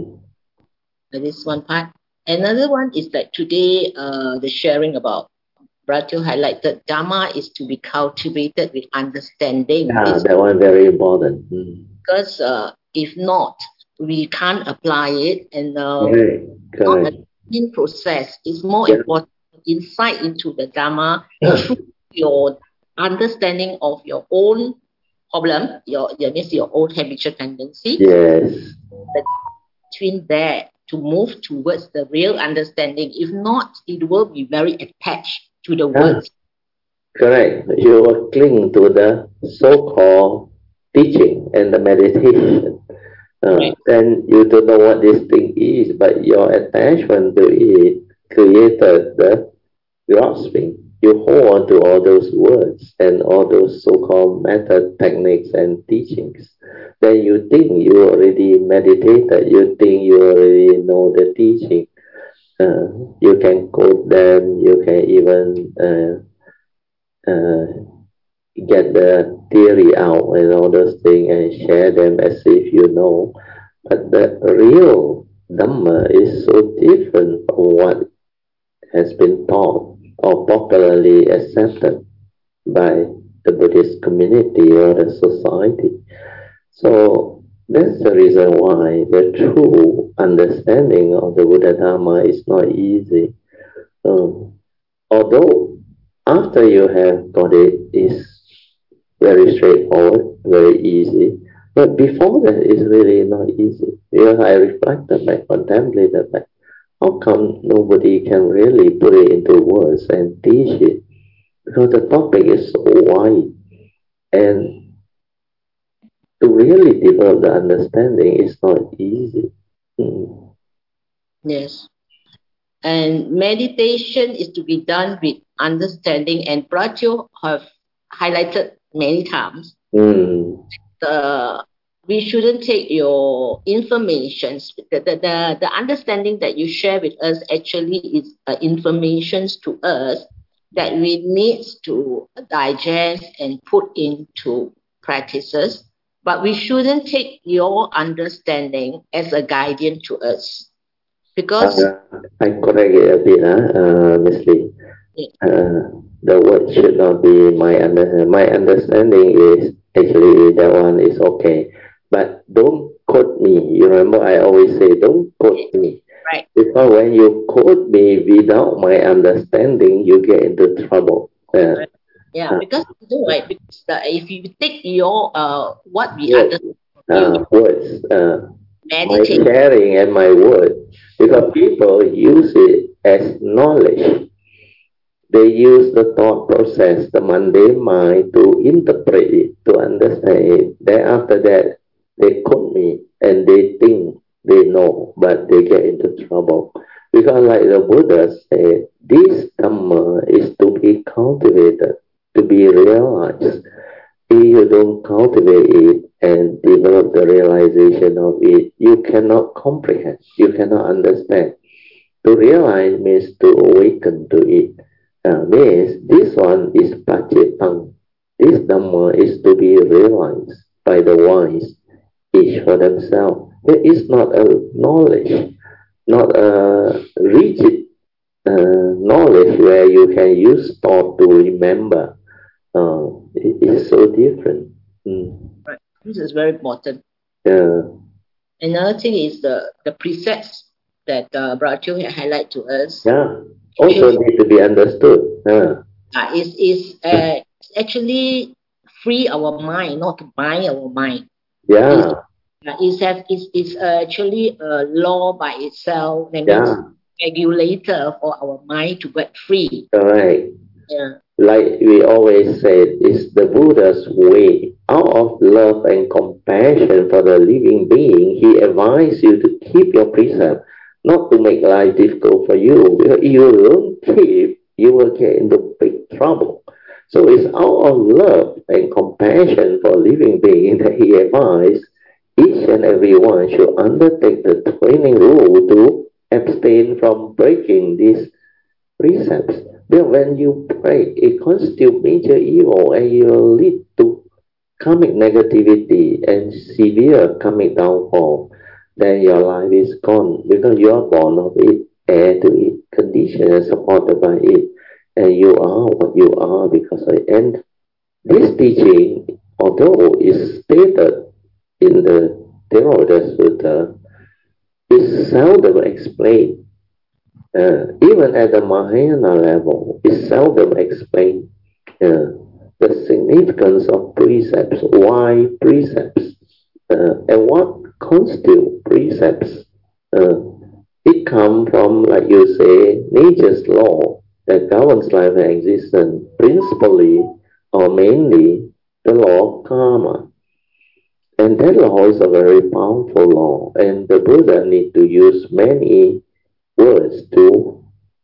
That is one part. Another one is that today the sharing about Bratil highlighted Dharma is to be cultivated with understanding. Yeah, that one very important. Because if not, we can't apply it, and not a learning process. It's more important insight into the Dharma through your understanding of your own problem, your own habitual tendency. Yes. Between there to move towards the real understanding. If not, it will be very attached to the words. Correct. You will cling to the so-called teaching and the meditation. Then you don't know what this thing is, but your attachment to it created the grasping. You hold on to all those words and all those so-called method, techniques, and teachings. Then you think you already meditated, you think you already know the teaching. You can quote them, you can even get the theory out and all those things and share them as if you know. But the real Dhamma is so different from what has been taught or popularly accepted by the Buddhist community or the society. So that's the reason why the true understanding of the Buddha Dharma is not easy. Although after you have got it, it's very straightforward, very easy. But before that, it's really not easy. Because I reflected back, contemplated back. How come nobody can really put it into words and teach it? Because the topic is so wide. And to really develop the understanding is not easy. Mm. Yes. And meditation is to be done with understanding, and Pratyo have highlighted many times. We shouldn't take your informations. The understanding that you share with us actually is informations to us that we need to digest and put into practices. But we shouldn't take your understanding as a guardian to us. Because I correct it a bit, Miss Lee. The word should not be my understanding. My understanding is actually that one is okay, but don't quote me. You remember I always say don't quote me. Right. Because when you quote me without my understanding, you get into trouble. Right. Yeah, because right, because if you take your what we understand, words, my meditate. sharing and my word, because people use it as knowledge. They use the thought process, the mundane mind, to interpret it, to understand it. Then after that, they quote me and they think they know, but they get into trouble. Because like the Buddha said, this Dhamma is to be cultivated, to be realized. If you don't cultivate it and develop the realization of it, you cannot comprehend, you cannot understand. To realize means to awaken to it. Means this one is Pacetang. This Dhamma is to be realized by the wise, each for themselves. It is not a knowledge, not a rigid knowledge where you can use thought to remember. It is so different. Right. This is very important. Yeah. Another thing is the precepts that Bracho highlight to us. Yeah. Also need to be understood. Is actually free our mind, not to bind our mind. Yeah. It's actually a law by itself. That means regulator for our mind to get free. Correct. Yeah. Like we always said, it's the Buddha's way. Out of love and compassion for the living being, he advised you to keep your precept, not to make life difficult for you. Because if you don't keep, you will get into big trouble. So it's out of love and compassion for living being that he advised each and every one should undertake the training rule to abstain from breaking these precepts. But when you break, it constitutes major evil and it will lead to karmic negativity and severe karmic downfall. Then your life is gone because you are born of it, heir to it, conditioned and supported by it. And you are what you are because of it. And this teaching, although is stated in the Theravada Sutta, is seldom explained. Even at the Mahayana level, is seldom explained. The significance of precepts, why precepts, and what constitute precepts. It comes from, like you say, nature's law that governs life and existence, principally or mainly the law of karma. And that law is a very powerful law, and the Buddha need to use many words to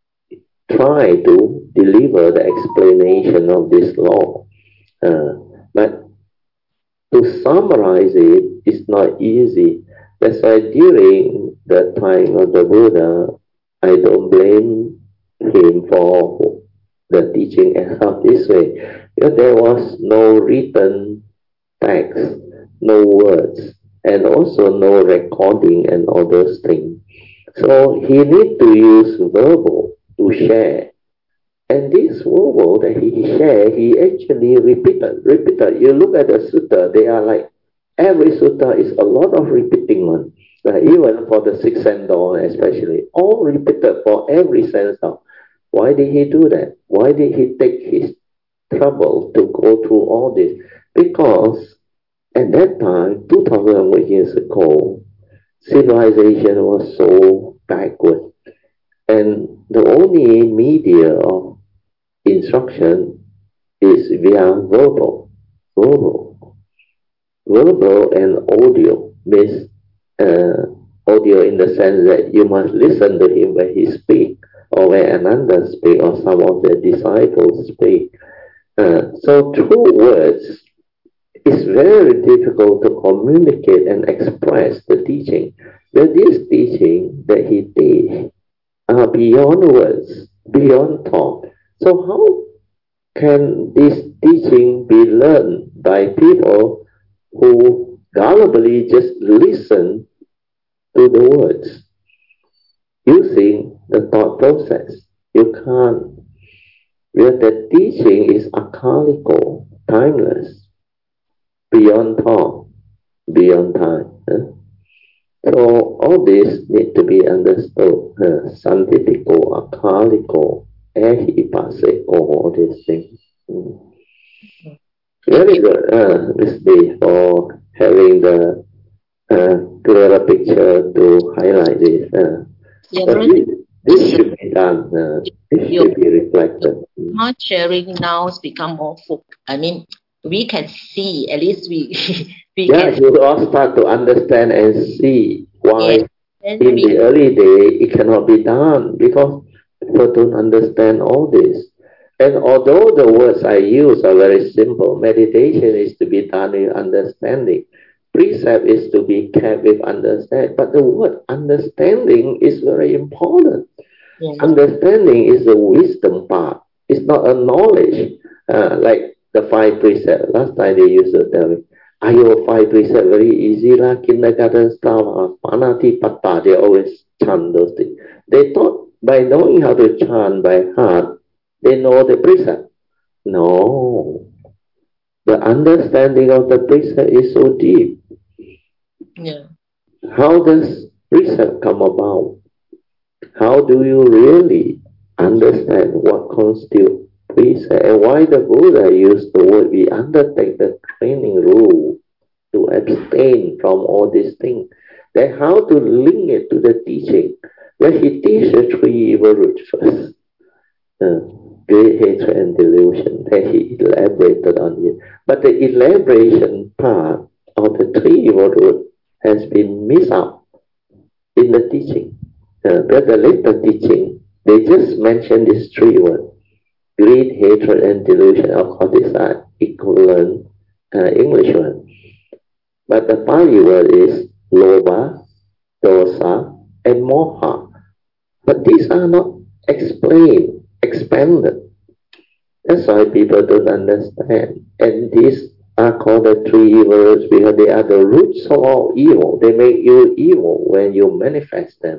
try to deliver the explanation of this law. But to summarize it is not easy. That's why during the time of the Buddha, I don't blame him for the teaching and how this way. Because there was no written text, no words, and also no recording and all those things. So he need to use verbal to share. And this verbal that he shared, he actually repeated. You look at the sutta, they are like, every sutta is a lot of repeating one. Even for the six sense door especially, all repeated for every sense door. Why did he do that? Why did he take his trouble to go through all this? Because at that time, 2000 years ago, civilization was so backward. And the only media of instruction is via verbal. verbal and audio means audio in the sense that you must listen to him when he speak, or when Ananda speak, or some of the disciples speak. So through words, it's very difficult to communicate and express the teaching. But this teaching that he did are beyond words, beyond talk. So how can this teaching be learned by people who gullibly just listen to the words using the thought process? You can't. Where the teaching is akalical, timeless, beyond thought, beyond time. So all this need to be understood. Santitico, akalico, ehipaseko, all these things. Very good, Miss B, for having the clearer picture to highlight this. This should be done. This should be reflected. Not sharing now has become more I mean, we can see, at least we can. You all start to understand and see why in the early day it cannot be done, because people don't understand all this. And although the words I use are very simple, meditation is to be done with understanding. Precept is to be kept with understanding. But the word understanding is very important. Yes. Understanding is the wisdom part. It's not a knowledge. Like the 5 precepts. Last time they used to tell me, your 5 precepts very easy lah. Kindergarten style, panati patta. They always chant those things. They thought by knowing how to chant by heart, they know the precept. No. The understanding of the precept is so deep. Yeah. How does precept come about? How do you really understand what constitutes precept, and why the Buddha used the word we undertake the training rule to abstain from all these things? Then how to link it to the teaching? When he teaches the 3 evil roots first. Great hatred and delusion, that he elaborated on it. But the elaboration part of the 3 evil roots has been missed out in the teaching. But the later teaching, they just mentioned these 3 words: greed, hatred, and delusion. Of course, these are equivalent English words. But the Pali word is lobha, dosa, and moha. But these are not explained, expanded. That's why people don't understand. And these are called the 3 evils because they are the roots of all evil. They make you evil when you manifest them.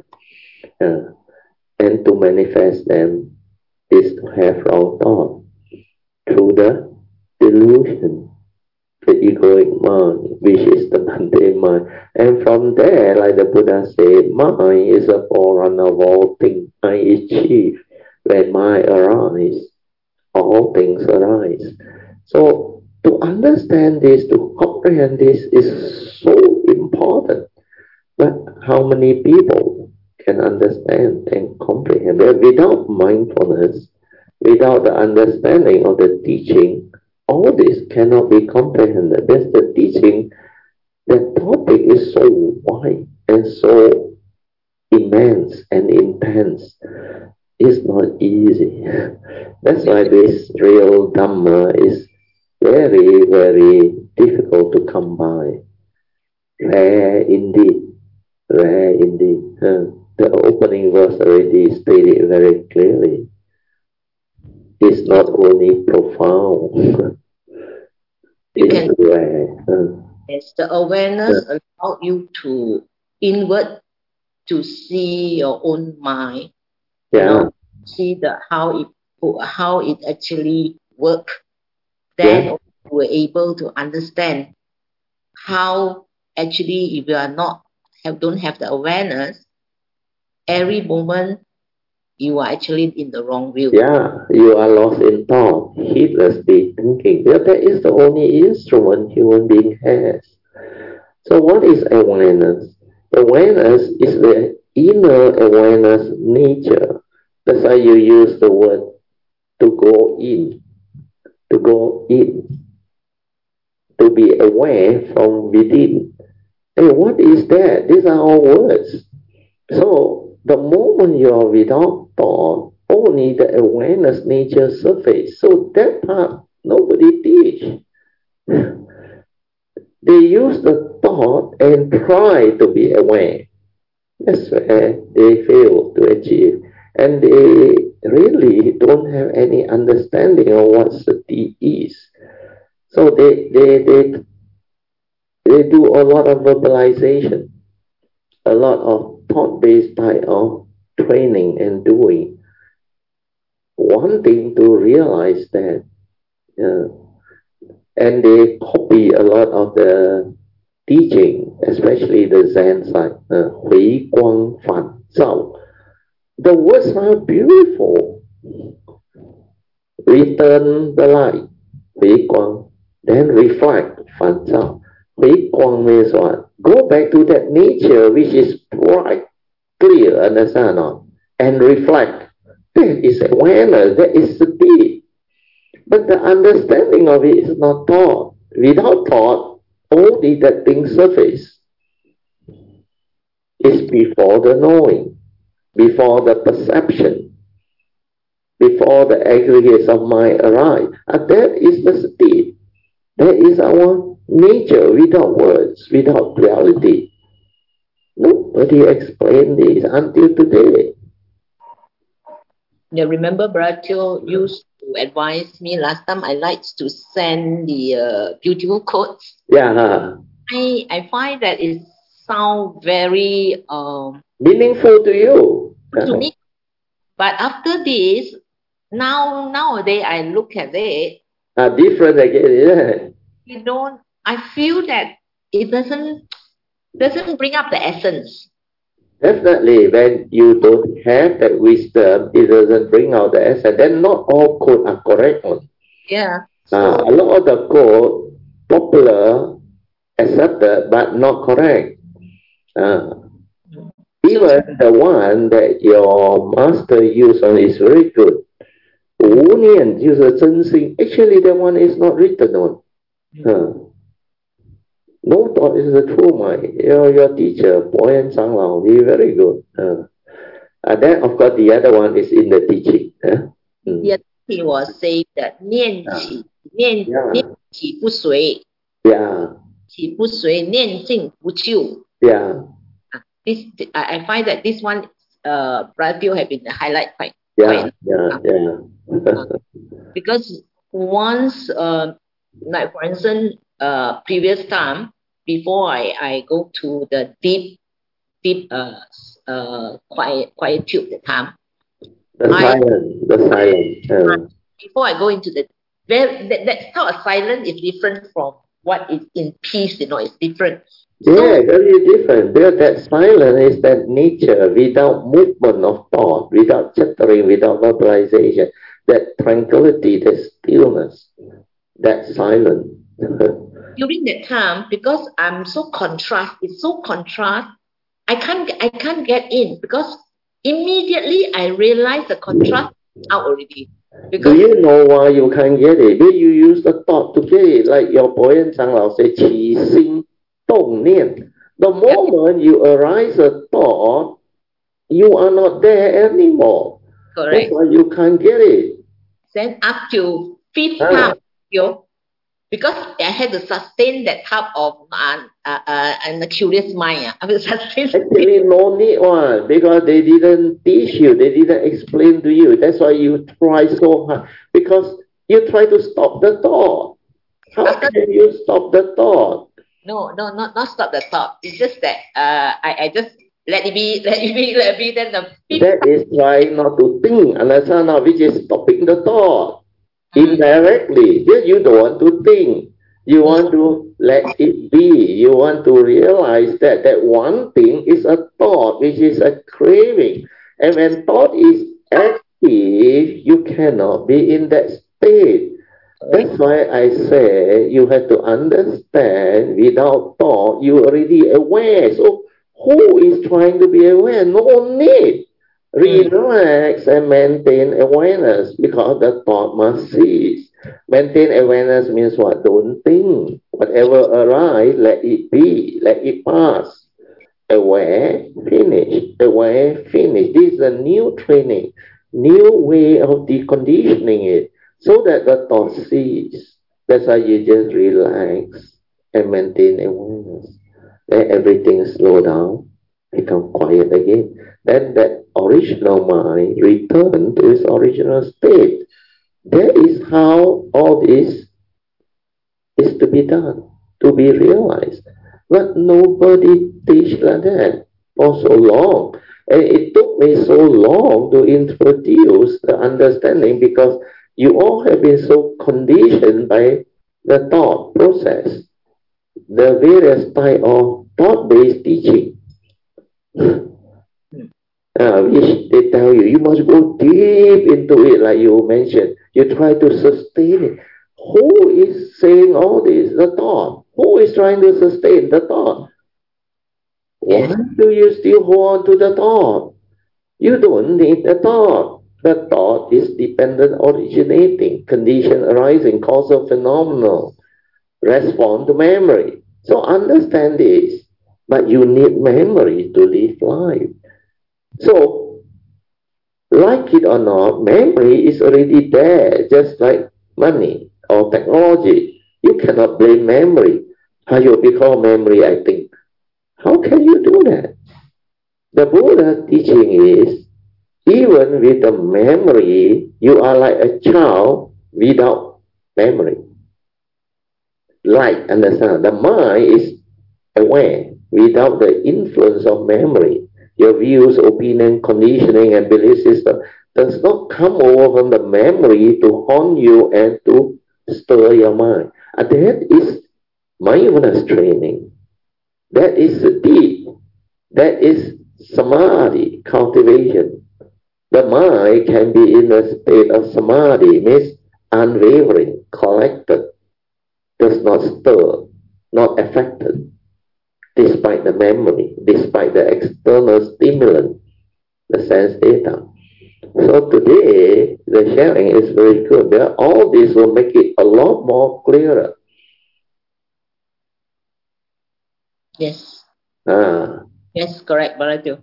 And to manifest them is to have wrong thought through the delusion, the egoic mind, which is the mundane mind. And from there, like the Buddha said, mind is a forerunner of all things. Mind is chief. When mind arises, all things arise. So to understand this, to comprehend this is so important. But how many people can understand and comprehend? But without mindfulness, without the understanding of the teaching, all this cannot be comprehended. That's the teaching. The topic is so wide and so immense and intense. It's not easy. That's why this real Dhamma is very, very difficult to come by. Rare indeed. Rare indeed. The opening verse already stated very clearly. It's not only profound. It's rare. Yes, the awareness allows you to inward to see your own mind. Yeah. See how it actually works. Then we're able to understand how actually, if you are don't have the awareness, every moment you are actually in the wrong view. Yeah, you are lost in thought, heedlessly thinking. That is the only instrument human being has. So what is awareness? Awareness is the inner awareness nature. That's why you use the word to go in. To go in. To to be aware from within. Hey, what is that? These are all words. So the moment you are without thought, only the awareness nature surface. So that part nobody teach. They use the thought and try to be aware. That's where they fail to achieve. And they really don't have any understanding of what sati is. So they do a lot of verbalization, a lot of thought-based type of training and doing, wanting to realize that, and they copy a lot of the teaching, especially the Zen side, 回光返照. The words are beautiful. Return the light, 回光, then reflect, 返照. 回光 means what? Go back to that nature which is bright, clear, understand or not? And reflect. That is awareness, that is sati. But the understanding of it is not thought. Without thought, only that thing surface is before the knowing, before the perception, before the aggregates of mind arise. And that is the sati. That is our nature without words, without reality. Nobody explained this until today. Yeah, remember Brother Teo used to advise me last time. I like to send the beautiful quotes. Yeah. I find that it sounds very meaningful to you. To me. But after this, nowadays I look at it. Different again, yeah. I feel that it doesn't bring up the essence. Definitely, when you don't have that wisdom, it doesn't bring out the essence. Then not all quotes are correct. Yeah. A lot of the quote popular, accepted, but not correct. Even the one that your master used on is very good. 无念就是真心. Actually, that one is not written on. No thought is the true mind. Your teacher, Boyan Changlao, he very good. And then, of course, the other one is in the teaching. Yeah, he was saying that 念起不随. Yeah. 起不随, 念尽不救. Yeah. I find that this one, Brother Teo have been highlighted quite. Yeah. Because once, like for instance, previous time, before I go to the deep quietude the time. The silence. Before I go into that type of silence is different from what is in peace, it's different. Yeah, very different. Because that silence is that nature without movement of thought, without chattering, without verbalization, that tranquility, that stillness, that silence. During that time, because I'm so contrast, I can't get in because immediately I realize the contrast out already. Because do you know why you can't get it? Because you use the thought to get it, like your Boyan Changlao say, 起心动念. The moment you arise a thought, you are not there anymore. Correct. That's why you can't get it. Then up to fifth time, because I had to sustain that type of a curious mind. I will sustain. Actually, no need one, because they didn't teach you, they didn't explain to you. That's why you try so hard, because you try to stop the thought. How can you stop the thought? No, not stop the thought. It's just that I just let it be. Then the that is trying not to think, understand now, which is stopping the thought. Indirectly, you don't want to think. You want to let it be. You want to realize that one thing is a thought, which is a craving. And when thought is active, you cannot be in that state. That's why I say you have to understand without thought, you're already aware. So who is trying to be aware? No need. Relax and maintain awareness because the thought must cease. Maintain awareness means what? Don't think. Whatever arise, let it be, let it pass. Aware, finish. Aware, finish. This is a new training, new way of deconditioning it, so that the thought cease. That's why you just relax and maintain awareness. Let everything slow down, become quiet again. Then that original mind return to its original state. That is how all this is to be done, to be realized. But nobody teach like that for so long. And it took me so long to introduce the understanding because you all have been so conditioned by the thought process, the various type of thought-based teaching. Which they tell you, you must go deep into it, like you mentioned. You try to sustain it. Who is saying all this? The thought. Who is trying to sustain the thought? Why do you still hold on to the thought? You don't need the thought. The thought is dependent originating, condition arising, causal phenomenal, respond to memory. So understand this. But you need memory to live life. So, like it or not, memory is already there, just like money or technology. You cannot blame memory. How you become memory, I think. How can you do that? The Buddha teaching is, even with the memory, you are like a child without memory. Like, understand, the mind is aware without the influence of memory. Your views, opinion, conditioning, and belief system does not come over from the memory to haunt you and to stir your mind. And that is mindfulness training. That is deep. That is samadhi cultivation. The mind can be in a state of samadhi, means unwavering, collected, does not stir, not affected, despite the memory, despite the external stimulant, the sense data. So today, the sharing is very good. All this will make it a lot more clearer. Yes. Yes, correct, Bharatu.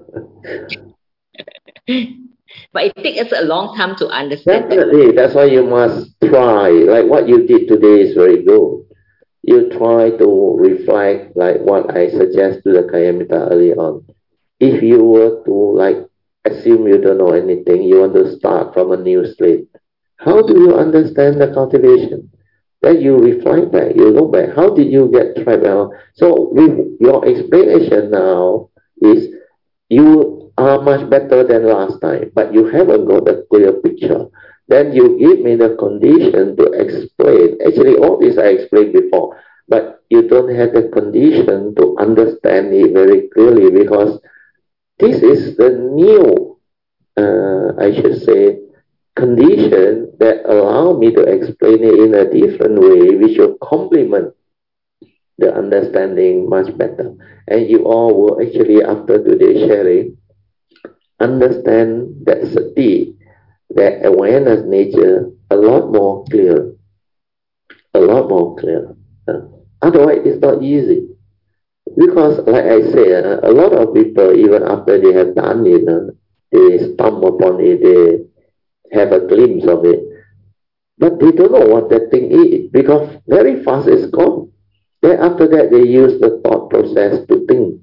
But it takes us a long time to understand. Definitely, that's why you must try. Like what you did today is very good. You try to reflect like what I suggest to the Kayamita early on. If you were to like assume you don't know anything, you want to start from a new slate. How do you understand the cultivation? Then you reflect back, you look back. How did you get trapped? So with your explanation now is you are much better than last time, but you haven't got a clear picture. Then you give me the condition to explain. Actually, all this I explained before, but you don't have the condition to understand it very clearly because this is the new, I should say, condition that allow me to explain it in a different way, which will complement the understanding much better. And you all will actually, after today's sharing, understand that sati, that awareness nature, a lot more clear. A lot more clear. Otherwise, it's not easy. Because, like I said, a lot of people, even after they have done it, they stumble upon it, they have a glimpse of it. But they don't know what that thing is, because very fast it's gone. Then after that, they use the thought process to think.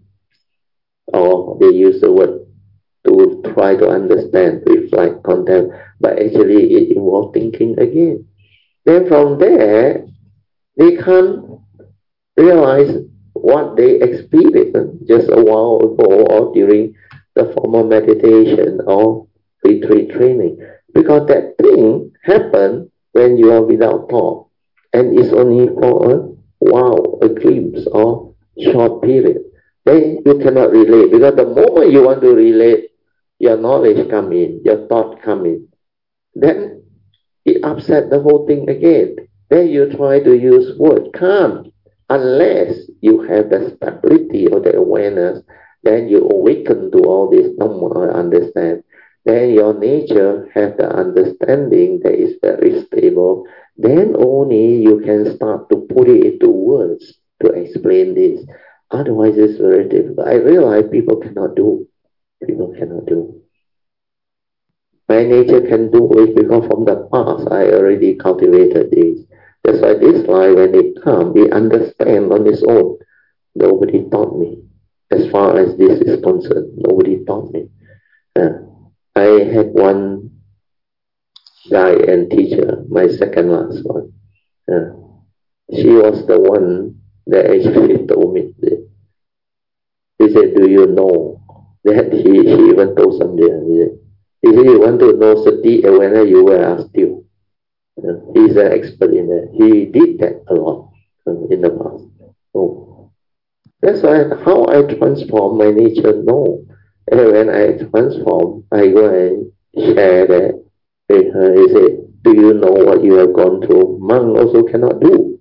Or they use the word to try to understand, reflect, contempt. But actually, it involves thinking again. Then from there, they can't realize what they experienced just a while ago or during the formal meditation or retreat training. Because that thing happened when you are without thought. And it's only for a while, a glimpse or short period. Then you cannot relate. Because the moment you want to relate, your knowledge come in, your thought come in. Then it upset the whole thing again. Then you try to use word calm. Unless you have the stability of the awareness, then you awaken to all this Dhamma, understand. Then your nature have the understanding that is very stable. Then only you can start to put it into words to explain this. Otherwise, it's very difficult. I realize people cannot do. People cannot do. My nature can do it because from the past I already cultivated this. That's why this life, when it comes, we understand on its own. Nobody taught me. As far as this is concerned, nobody taught me. I had one guy and teacher, my second last one. She was the one that actually told me this. He said, do you know that he even told somebody, he said, you want to know sati awareness, you will ask you. He's an expert in that. He did that a lot in the past. Oh. That's why how I transform my nature, no. And when I transform, I go and share that with her. He said, do you know what you have gone through? Monk also cannot do.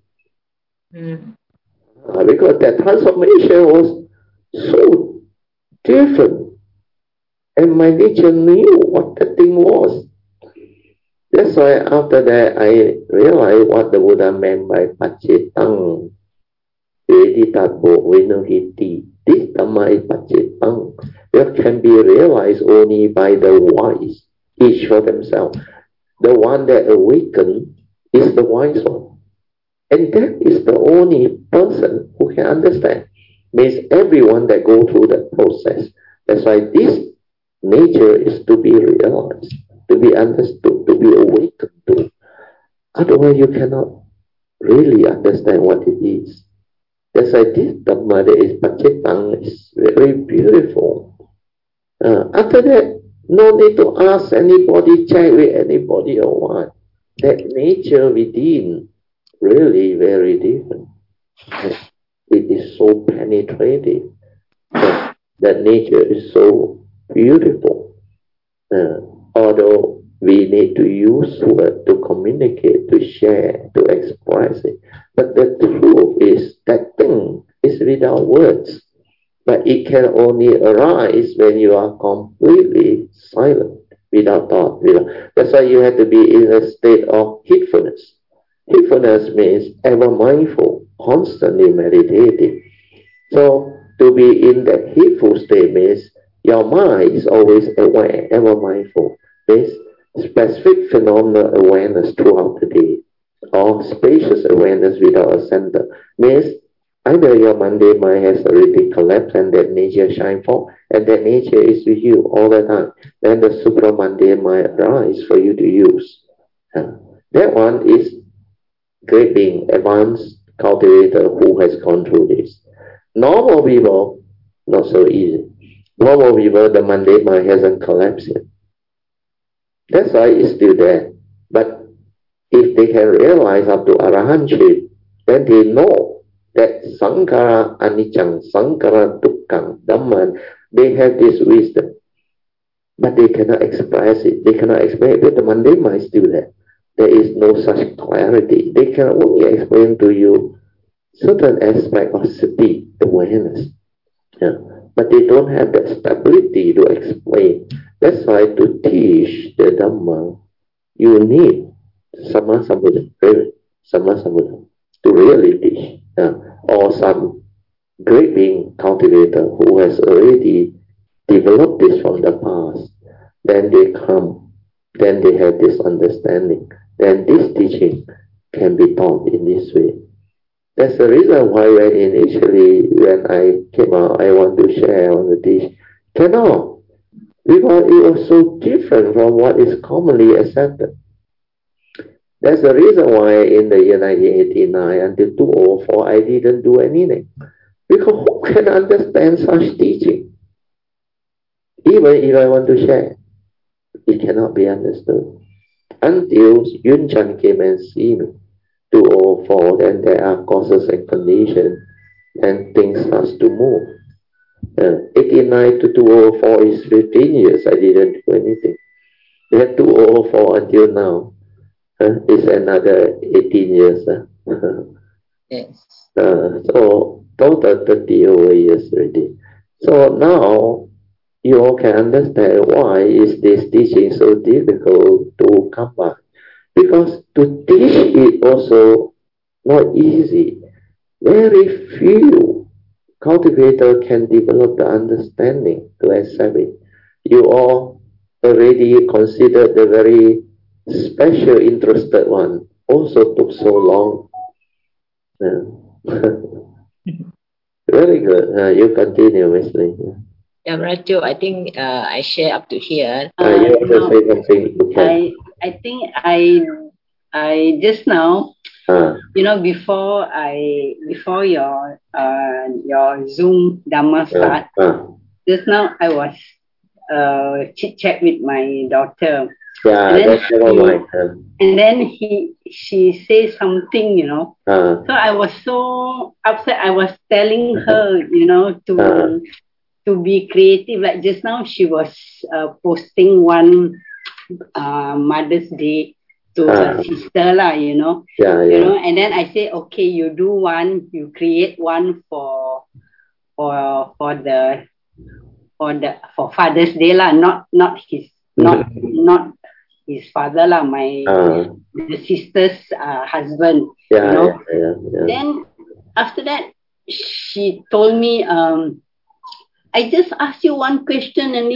Because that transformation was so different. And my nature knew what the thing was. That's why after that I realized what the Buddha meant by Pacitang. Veditapo Vinuhiti. This Dhamma is Pacitang. That can be realized only by the wise, each for themselves. The one that awakened is the wise one. And that is the only person who can understand. Means everyone that go through that process. That's why this nature is to be realized, to be understood, to be awakened to. Otherwise you cannot really understand what it is. That's why this Dhamma that is Pacitang is very beautiful. After that, no need to ask anybody, check with anybody or what. That nature within really very different. It is so penetrating. That nature is so beautiful. Although we need to use words to communicate, to share, to express it. But the truth is that thing is without words. But it can only arise when you are completely silent, without thought. That's why you have to be in a state of heedfulness. Heedfulness means ever mindful, constantly meditating. So to be in that heedful state means your mind is always aware, ever mindful. Means specific phenomena awareness throughout the day, or spacious awareness without a center. Means either your Monday mind has already collapsed and that nature shine forth, and that nature is with you all the time. Then the supra Monday mind arise for you to use. That one is great being, advanced cultivator who has gone through this. Normal people, not so easy. Normal people, the Monday mind hasn't collapsed yet. That's why it's still there. But if they can realize up to Arahantship, then they know that Sankara Anicca, Sankara Dukkha, Dhamma, they have this wisdom. But they cannot express it. They cannot explain it, but the Monday mind is still there. There is no such clarity. They can only explain to you certain aspect of sati, awareness. But they don't have the stability to explain. That's why to teach the Dhamma, you need Sammasambuddha, to really teach. Or some great being cultivator who has already developed this from the past. Then they come, then they have this understanding. Then this teaching can be taught in this way. That's the reason why when I came out, I want to share on the teach. Cannot. Because it was so different from what is commonly accepted. That's the reason why in the year 1989 until 2004, I didn't do anything. Because who can understand such teaching? Even if I want to share, it cannot be understood. Until Yun Chan came and see me, 2004, then there are causes and conditions, and things starts to move. 89 to 2004 is 15 years, I didn't do anything. Then 2004 until now, is another 18 years. Yes. So total 30 over years already. So now you all can understand why is this teaching so difficult to come by. Because to teach it also not easy. Very few cultivator can develop the understanding to accept it. You all already considered the very special interested one. Also took so long. Yeah. Very good. You continue, Miss Lee. Yeah, Raju, I think I share up to here. You want to say something? Okay. I think I just now, before your Zoom Dhamma start, just now I was chit chat with my daughter. Yeah, and then she said something, So I was so upset. I was telling her, to be creative. Like just now, she was posting one Mother's Day to her sister, lah. And then I say, okay, you do one, you create one for Father's Day, lah. Not his father, lah. The sister's husband. Then after that, she told me, I just asked you one question, and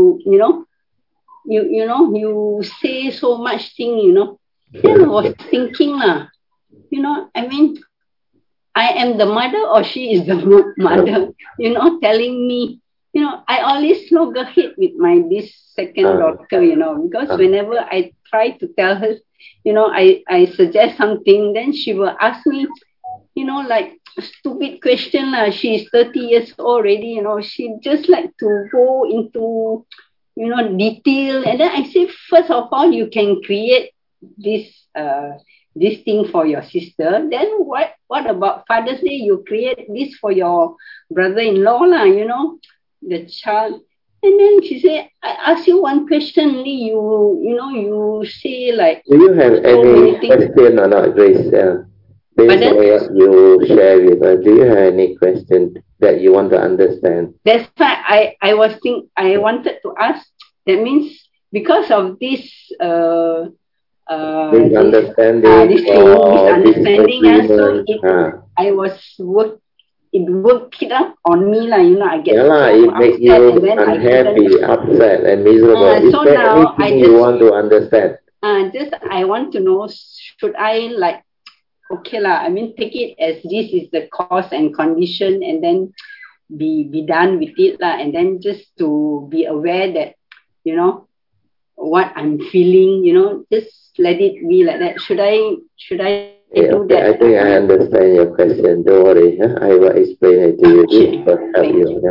you say so much thing, Then I was thinking, I mean, I am the mother or she is the mother, telling me, I always loggerhead with this second daughter, because whenever I try to tell her, I suggest something, then she will ask me, like stupid question. She's 30 years old already, she just like to go into, detail. And then I say, first of all, you can create this thing for your sister. Then what about Father's Day? You create this for your brother-in-law, the child. And then she said, I ask you one question, Lee, you say like... Do you have any question or not, Grace? Based on what you share with us, do you have any question that you want to understand? That's why I wanted to ask. That means because of this misunderstanding, it worked it up on me, I get it makes you unhappy, upset, and miserable. So now you want to understand? I want to know, should I take it as this is the cause and condition, and then be done with it, and then just to be aware that, what I'm feeling, just let it be like that. Should I do that? I think I understand your question. Don't worry. I will explain it to you. This will help you.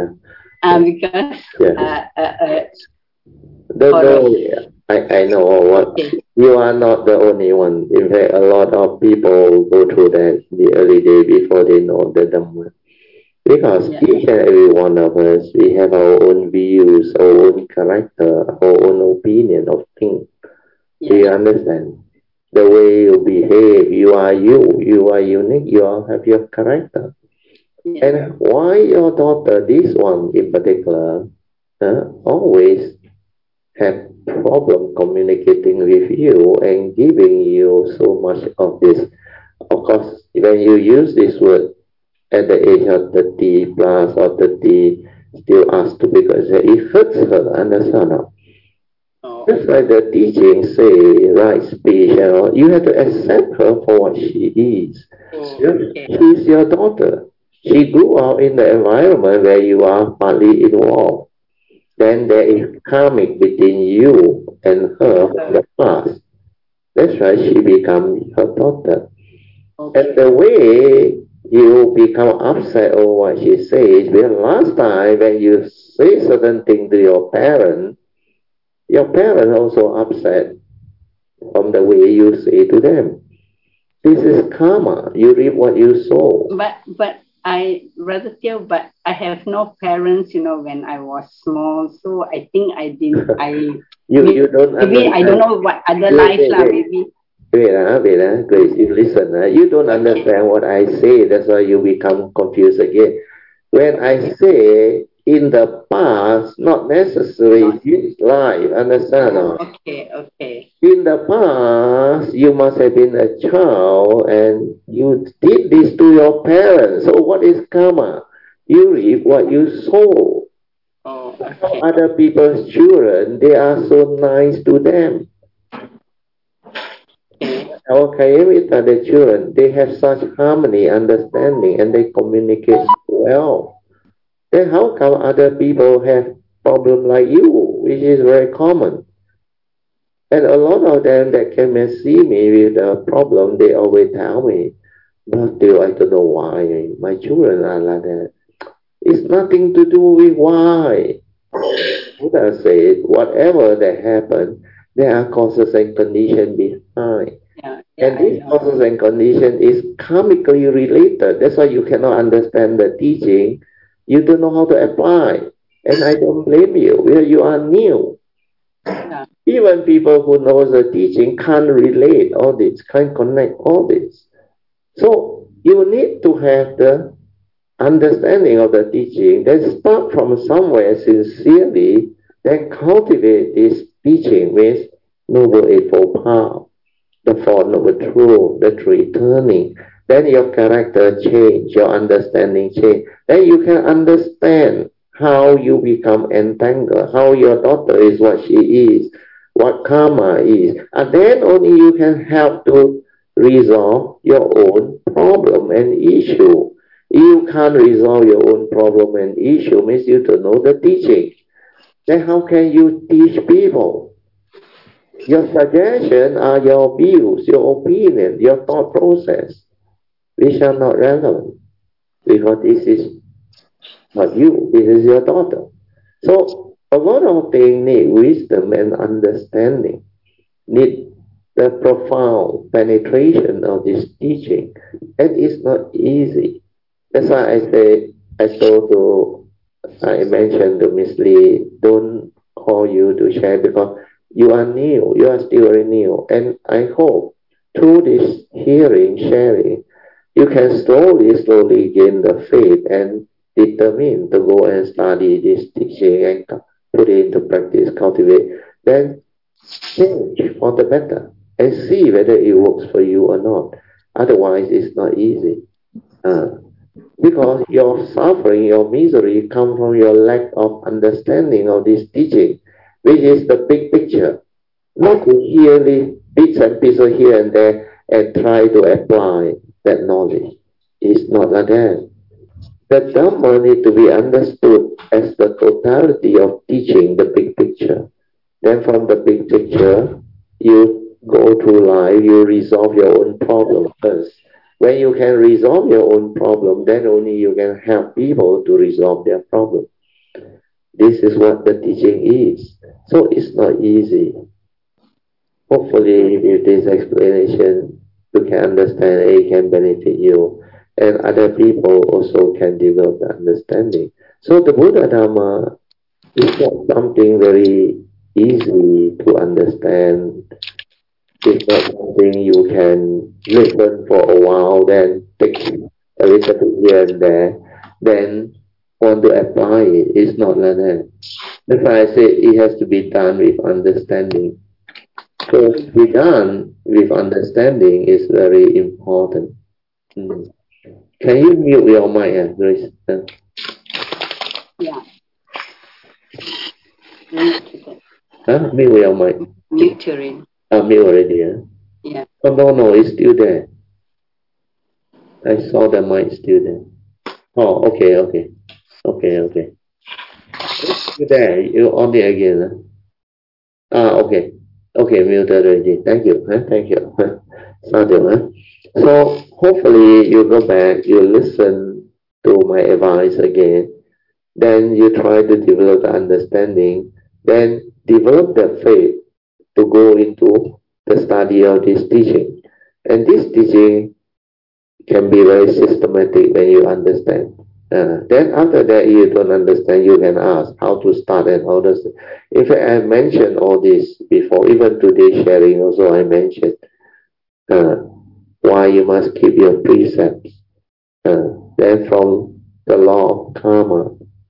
Because I know what you are not the only one. In fact, a lot of people go through that the early day before they know the Dhamma. Because each and every one of us, we have our own views, our own character, our own opinion of things. Do you understand? The way you behave, you are unique, you all have your character. And why your daughter, this one in particular, always have problem communicating with you and giving you so much of this. Of course, when you use this word at the age of 30 plus or 30, still asked to because it hurts her, understand? That's why the teaching say right speech, you have to accept her for what she is. She's your daughter. She grew up in the environment where you are partly involved. Then there is karmic between you and her from the past. That's why she becomes her daughter. And the way you become upset over what she says, because last time when you say certain thing to your parent also upset from the way you say to them. This is karma. You reap what you sow. But I have no parents, when I was small. So I think I didn't. You don't maybe understand. I don't know what other life maybe. Wait, Grace, you listen. You don't understand what I say. That's why you become confused again. When I say in the past, not necessarily this life, understand? Okay. In the past, you must have been a child and you did this to your parents. So what is karma? You reap what you sow. Oh, okay. Other people's children, they are so nice to them. Okay, with other children, they have such harmony, understanding, and they communicate well. Then how come other people have problem like you, which is very common? And a lot of them that came and see me with a problem, they always tell me, Matthew, I don't know why my children are like that. It's nothing to do with why. Buddha said, whatever that happen, there are causes and conditions behind. And this causes and condition is karmically related. That's why you cannot understand the teaching. You don't know how to apply. And I don't blame you. You are new. Even people who know the teaching can't relate all this, can't connect all this. So you need to have the understanding of the teaching, then start from somewhere sincerely, then cultivate this teaching with Noble Eightfold Path, the Four Noble Truths, the Three Turning. Then your character change, your understanding change. Then you can understand how you become entangled, how your daughter is what she is, what karma is. And then only you can help to resolve your own problem and issue. You can't resolve your own problem and issue, means you don't know the teaching. Then how can you teach people? Your suggestions are your views, your opinion, your thought process, which are not relevant, because this is not you, this is your daughter. So a lot of things need wisdom and understanding, need the profound penetration of this teaching, and it's not easy. That's why I mentioned to Miss Lee, don't call you to share because you are new, you are still very new. And I hope through this hearing, sharing, you can slowly gain the faith and determine to go and study this teaching and put it into practice, cultivate, then change for the better and see whether it works for you or not. Otherwise, it's not easy. Because your suffering, your misery come from your lack of understanding of this teaching, which is the big picture. Not to hear the bits and pieces here and there and try to apply that knowledge. It's not like that. The Dhamma need to be understood as the totality of teaching, the big picture. Then from the big picture, you go through life, you resolve your own problem first. When you can resolve your own problem, then only you can help people to resolve their problem. This is what the teaching is. So it's not easy. Hopefully, with this explanation, you can understand and it can benefit you. And other people also can develop the understanding. So the Buddha Dhamma is not something very easy to understand. It's not something you can listen for a while, then take a little bit here and there, then want to apply it. It's not like that. That's why I say it has to be done with understanding. So to be done with understanding is very important. Can you mute your mic, Grace? Yeah. Mute your mic. Muturing. Mute already, huh? Yeah. Oh, no, it's still there. I saw the mic still there. Oh, okay. It's still there. You on it again, huh? Okay. Okay, muted already. Thank you. Thank you. So hopefully you go back, you listen to my advice again, then you try to develop the understanding, then develop the faith to go into the study of this teaching. And this teaching can be very systematic when you understand. Then after that, you don't understand, you can ask how to start and how does it. In fact, I mentioned all this before, even today sharing also I mentioned why you must keep your precepts. Then from the law of karma,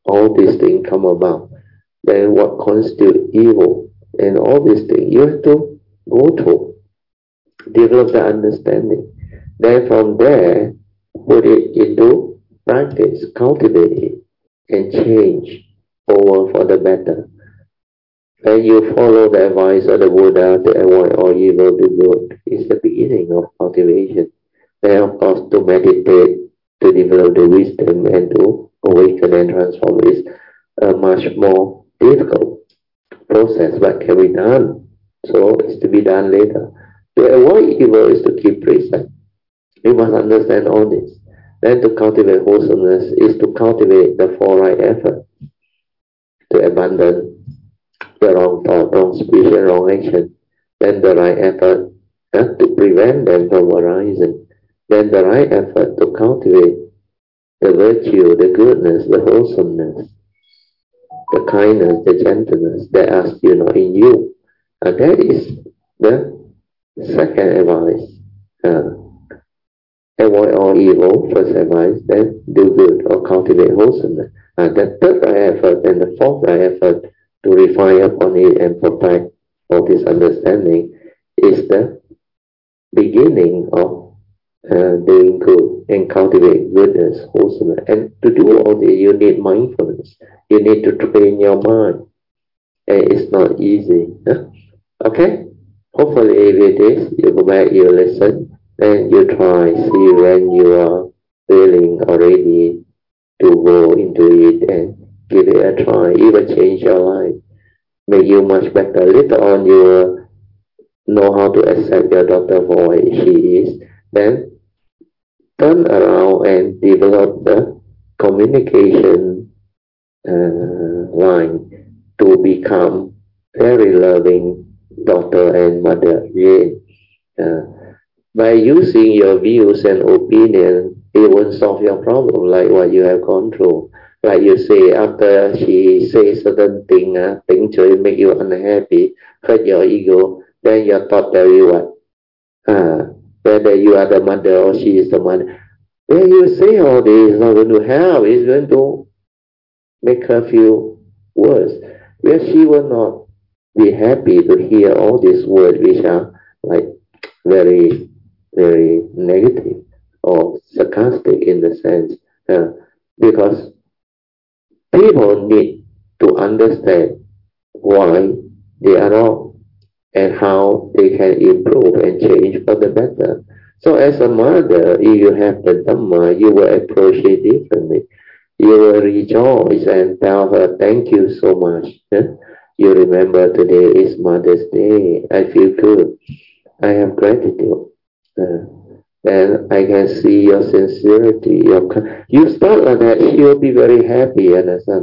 all these things come about. Then what constitutes evil and all these things, you have to go through, develop the understanding. Then from there, put it into practice, cultivate it, and change over for the better. When you follow the advice of the Buddha to avoid all evil, do good, is the beginning of cultivation. Then, of course, to meditate, to develop the wisdom and to awaken and transform is a much more difficult process, but can be done. So it's to be done later. To avoid evil is to keep precept. We must understand all this. Then to cultivate wholesomeness is to cultivate the four right effort, to abandon the wrong thought, wrong speech, and wrong action. Then the right effort to prevent them from arising. Then the right effort to cultivate the virtue, the goodness, the wholesomeness, the kindness, the gentleness that are still not in you. And that is the second advice. Avoid all evil, first advice, then do good or cultivate wholesomeness. And the third right effort and the fourth right effort to refine upon it and perfect all this understanding is the beginning of doing good and cultivate goodness, wholesomeness. And to do all this, you need mindfulness. You need to train your mind. And it's not easy. Huh? Okay? Hopefully with this, you go back, you listen, and you try, see when you are feeling already to go into it and give it a try. It will change your life, make you much better. Later on, you will know how to accept your daughter for what she is. Then turn around and develop the communication line to become very loving daughter and mother again. By using your views and opinion, it won't solve your problem like what you have gone through. Like you say, after she says certain thing, things will make you unhappy, hurt your ego, then your thought tell you what? Whether you are the mother or she is the mother. When you say all this, it's not going to help, it's going to make her feel worse. Where she will not be happy to hear all these words which are like very, very negative or sarcastic in the sense, because people need to understand why they are wrong and how they can improve and change for the better. So as a mother, if you have the Dhamma, you will approach it differently. You will rejoice and tell her, thank you so much. You remember today is Mother's Day. I feel good. I have gratitude. And I can see your sincerity. You start like that, she will be very happy. Understand?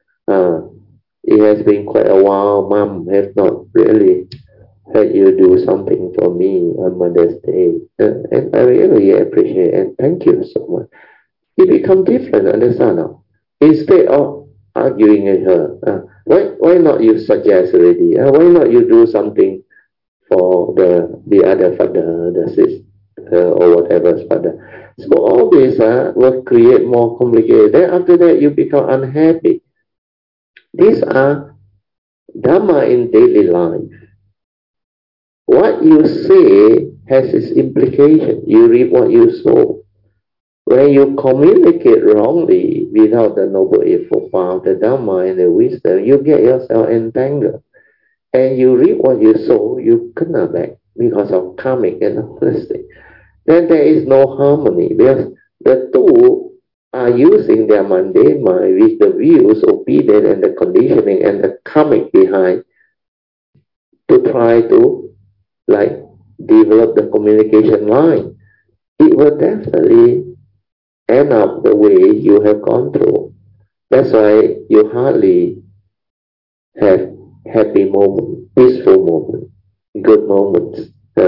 It has been quite a while. Mom has not really had you do something for me on Mother's Day. And I really appreciate it. And thank you so much. It becomes different, understand now? Instead of arguing with her, why not you suggest already? Why not you do something for the other father, the sister, or whatever's father? So all this will create more complicated. Then after that, you become unhappy. These are Dhamma in daily life. What you say has its implication. You reap what you sow. When you communicate wrongly without the Noble Eightfold Path, the Dhamma and the wisdom, you get yourself entangled. And you reap what you sow, you kena back because of karmic and holistic. Then there is no harmony because the two are using their mundane mind with the views, opinion, and the conditioning and the karmic behind to try to develop the communication line. It will definitely end up the way you have gone through. That's why you hardly have happy moments, peaceful moments, good moments.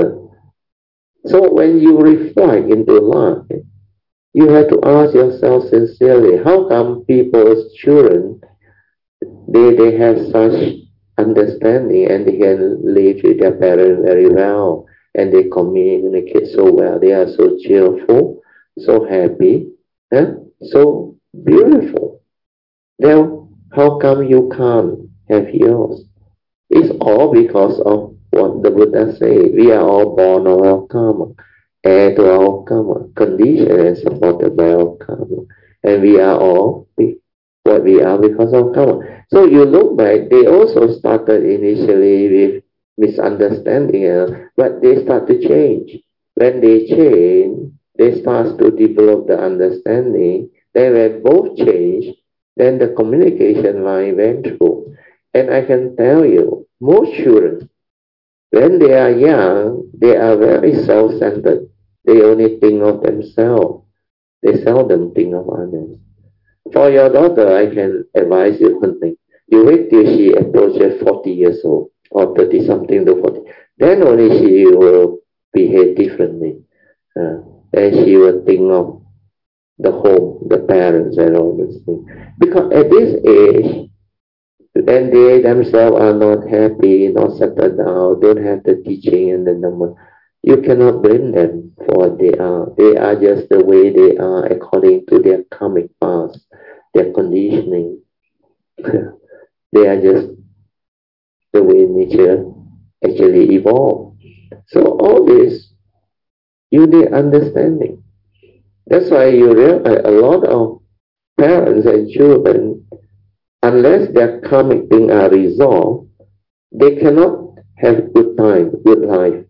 So when you reflect into life, you have to ask yourself sincerely, how come people's children, they have such understanding and they can live with their parents very well and they communicate so well. They are so cheerful, so happy, so beautiful. Now, how come you can't have yours? It's all because of what the Buddha said. We are all born of our karma, heir to our karma, conditioned and supported by our karma. And we are all what we are because of karma. So you look back, they also started initially with misunderstanding, but they start to change. When they change, they start to develop the understanding. Then when both change, then the communication line went through. And I can tell you, most children, when they are young, they are very self-centered. They only think of themselves. They seldom think of others. For your daughter, I can advise you one thing. You wait till she approaches 40 years old or 30 something to 40. Then only she will behave differently. And she will think of the home, the parents and all these things. Because at this age, when they themselves are not happy, not settled down, don't have the teaching and the number, you cannot blame them for what they are. They are just the way they are according to their karmic past, their conditioning. They are just the way nature actually evolved. So all this, you need understanding. That's why you realize a lot of parents and children, unless their karmic things are resolved, they cannot have good time, good life.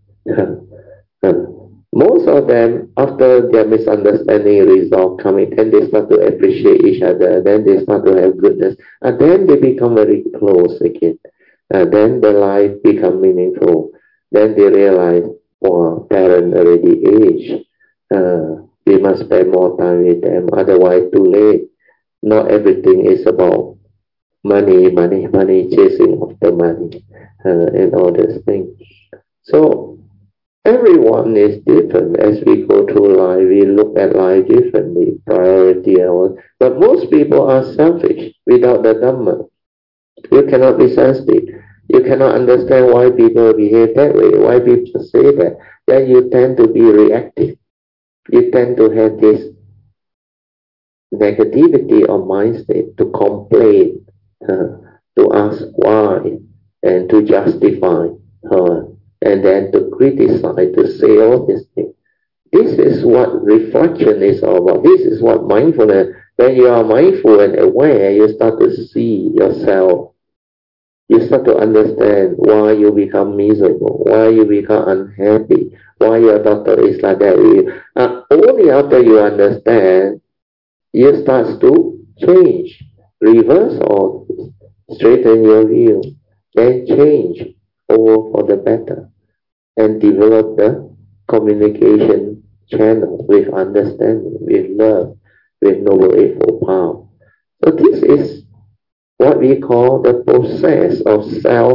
Most of them, after their misunderstanding resolve karmic, then they start to appreciate each other, then they start to have goodness, and then they become very close again. Then the life become meaningful. Then they realize, oh, parents already aged. We must spend more time with them, otherwise too late. Not everything is about money, chasing after money, and all these things. So everyone is different. As we go through life, we look at life differently, priority hours. But most people are selfish without the Dhamma. You cannot be sensitive. You cannot understand why people behave that way, why people say that. Then you tend to be reactive. You tend to have this negativity of mind state, to complain, to ask why, and to justify, and then to criticize, to say all these things. This is what reflection is all about. This is what mindfulness. When you are mindful and aware, you start to see yourself. You start to understand why you become miserable, why you become unhappy, why your daughter is like that. Only after you understand, you start to change, reverse or straighten your view, then change over for the better, and develop the communication channel with understanding, with love, with noble eightfold path. So this is what we call the process of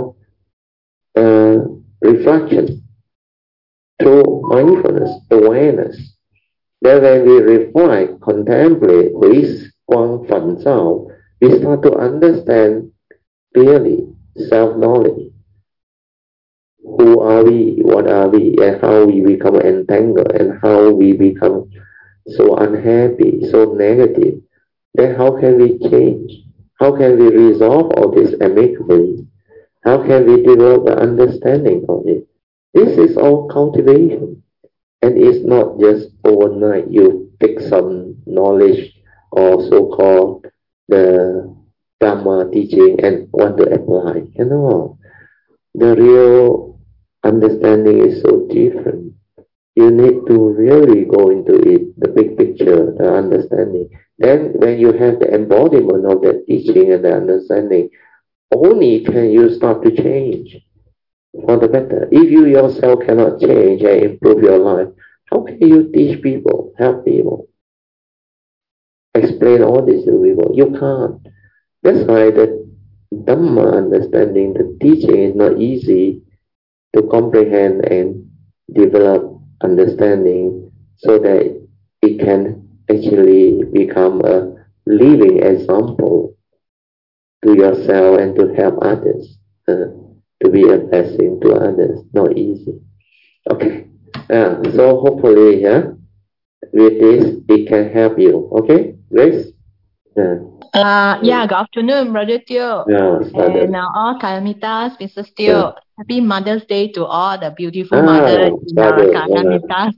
self-reflection through mindfulness, awareness. Then when we reflect, contemplate, 回光返照, we start to understand clearly self-knowledge. Who are we? What are we? And how we become entangled, and how we become so unhappy, so negative. Then how can we change? How can we resolve all this amicably? How can we develop the understanding of it? This is all cultivation. And it's not just overnight you take some knowledge or so-called the Dhamma teaching and want to apply. You know, the real understanding is so different. You need to really go into it, the big picture, the understanding. Then when you have the embodiment of that teaching and the understanding, only can you start to change for the better. If you yourself cannot change and improve your life, how can you teach people, help people, explain all this to people? You can't. That's why the Dhamma understanding, the teaching is not easy to comprehend and develop understanding so that it can actually become a living example to yourself and to help others, to be a blessing to others. Not easy. Okay. So hopefully, with this, it can help you. Okay, Grace? Good afternoon, Brother Teo. And all Kalamitas, Mrs. Teo. Happy Mother's Day to all the beautiful mothers in our Kalamitas.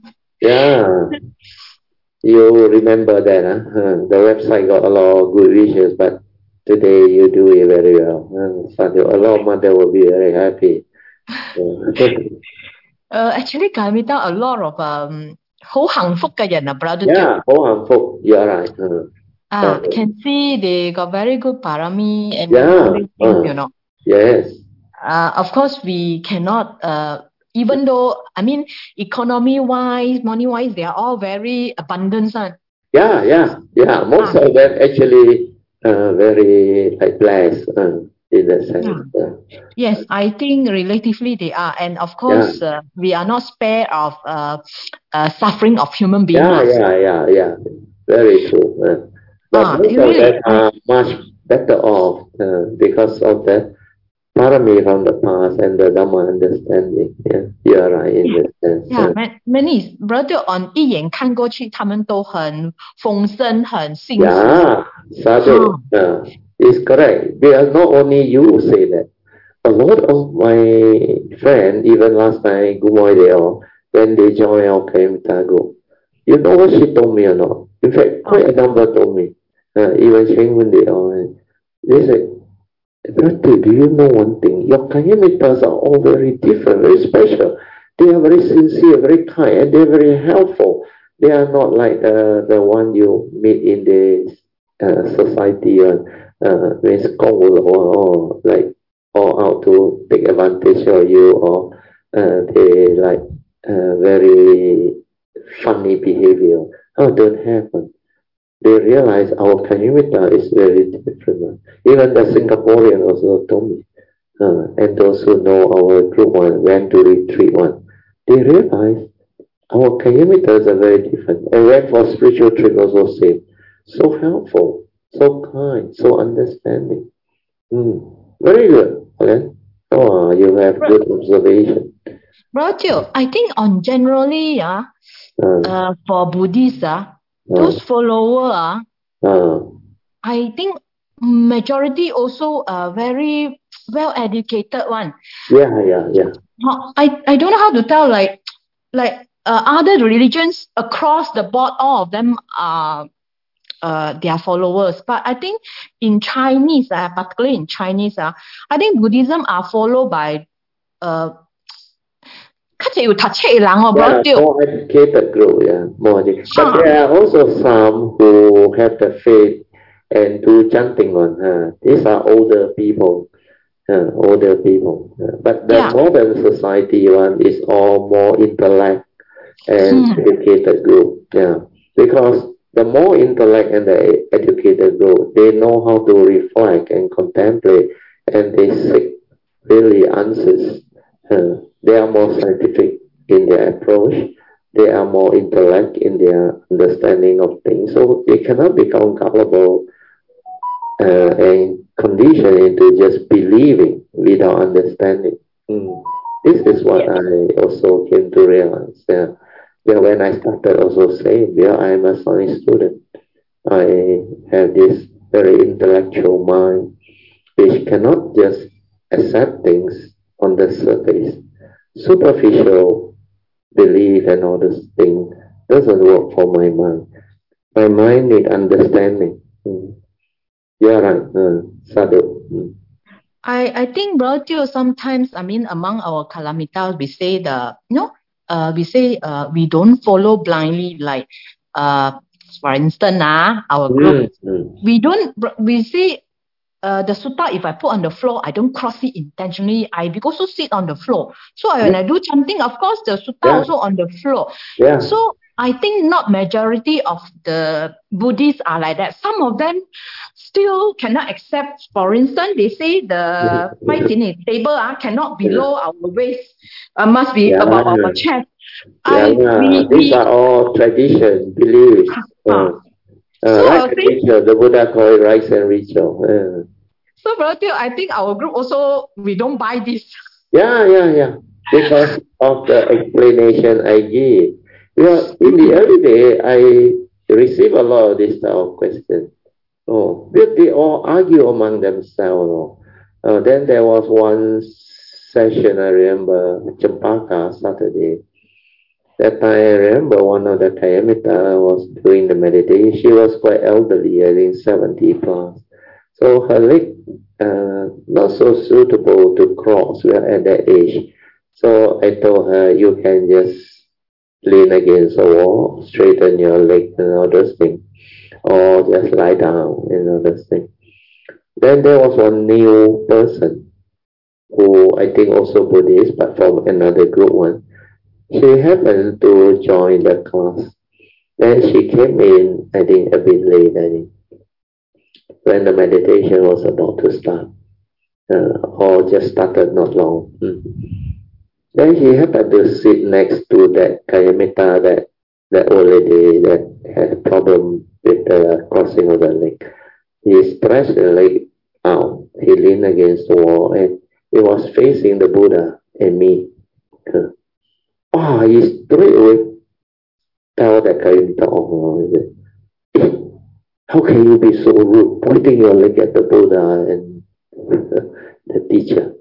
You remember that, the website got a lot of good wishes, but today you do it very well. A lot of mothers will be very happy. Actually, Kalamita, a lot of 好幸福嘅人啊 Brother Teo. Yeah, 好幸福, you're right. Can see they got very good parami and everything, you know. Yes. Of course, we cannot, even though, I mean, economy-wise, money-wise, they are all very abundant. Yeah. Most of them actually very blessed in that sense. Yes, I think relatively they are. And of course, we are not spared of suffering of human beings. Yeah. Very true. But most of them are much better off because of the parami from the past and the Dhamma understanding. Yeah, you are right in that sense. Yeah, many brother on 一眼看过去，他们都很丰盛，很幸福。 Yeah, sadhu. It's correct. They are not only you say that. A lot of my friends, even last night, Gumoy, when they join our Kalamita group, you know what she told me or not? In fact, quite a number told me. Even Sheng when they said, Brother, do you know one thing? Your Kalamitas are all very different, very special. They are very sincere, very kind, and they're very helpful. They are not like the one you meet in the society or like or out to take advantage of you, or they like very funny behavior. Don't happen. They realize our Kalamita is very different. Even the Singaporean also told me, and those who know our group went to retreat they realize our Kalamitas are very different. And went for spiritual trip also same. So helpful, so kind, so understanding. Very good, Alan. You have good observation. Roger, I think on generally, for Buddhists, those followers, I think majority also very well educated one. Yeah. I don't know how to tell, like other religions across the board, all of them are their followers. But I think in Chinese, particularly in Chinese, I think Buddhism are followed by more educated group, more educated. But there are also some who have the faith and do chanting on. These are older people. But the modern society one is all more intellect and educated group. Because the more intellect and the educated group, they know how to reflect and contemplate, and they seek really answers. They are more scientific in their approach. They are more intellect in their understanding of things. So they cannot become gullible and conditioned into just believing without understanding. This is what I also came to realize. When I started also saying, I am a science student. I have this very intellectual mind which cannot just accept things on the surface. Superficial belief and all this thing doesn't work for my mind. My mind needs understanding. You're right, Sadhu. I think, Brother Teo, sometimes, I mean, among our Kalamitas, we say we don't follow blindly, like, for instance, our group, we say, the sutta, if I put on the floor, I don't cross it intentionally. I also sit on the floor. So when I do chanting, of course, the sutta also on the floor. So I think not majority of the Buddhists are like that. Some of them still cannot accept. For instance, they say the table cannot below our waist, must be above our chest. These are all tradition, beliefs. Ritual, the Buddha call it rites and ritual. So, Brother, I think our group also, we don't buy this. Yeah. Because of the explanation I gave. In the early day, I received a lot of this type of questions. Oh, but they all argue among themselves. Then there was one session, I remember, Champaka Saturday. That time I remember one of the Kayamita was doing the meditation. She was quite elderly, I think 70 plus. So her leg not so suitable to cross at that age. So I told her, you can just lean against the wall, straighten your leg and all those things, or just lie down and all those things. Then there was one new person who I think also Buddhist, but from another group one. She happened to join the class. Then she came in, I think, a bit late, I think, when the meditation was about to start, or just started not long. Then she happened to sit next to that Kayamita, that old lady that had problem with the crossing of the leg. He stretched the leg out. He leaned against the wall, and he was facing the Buddha and me. He straight away tell that Kayamita, how can you be so rude, pointing your leg at the Buddha and the teacher?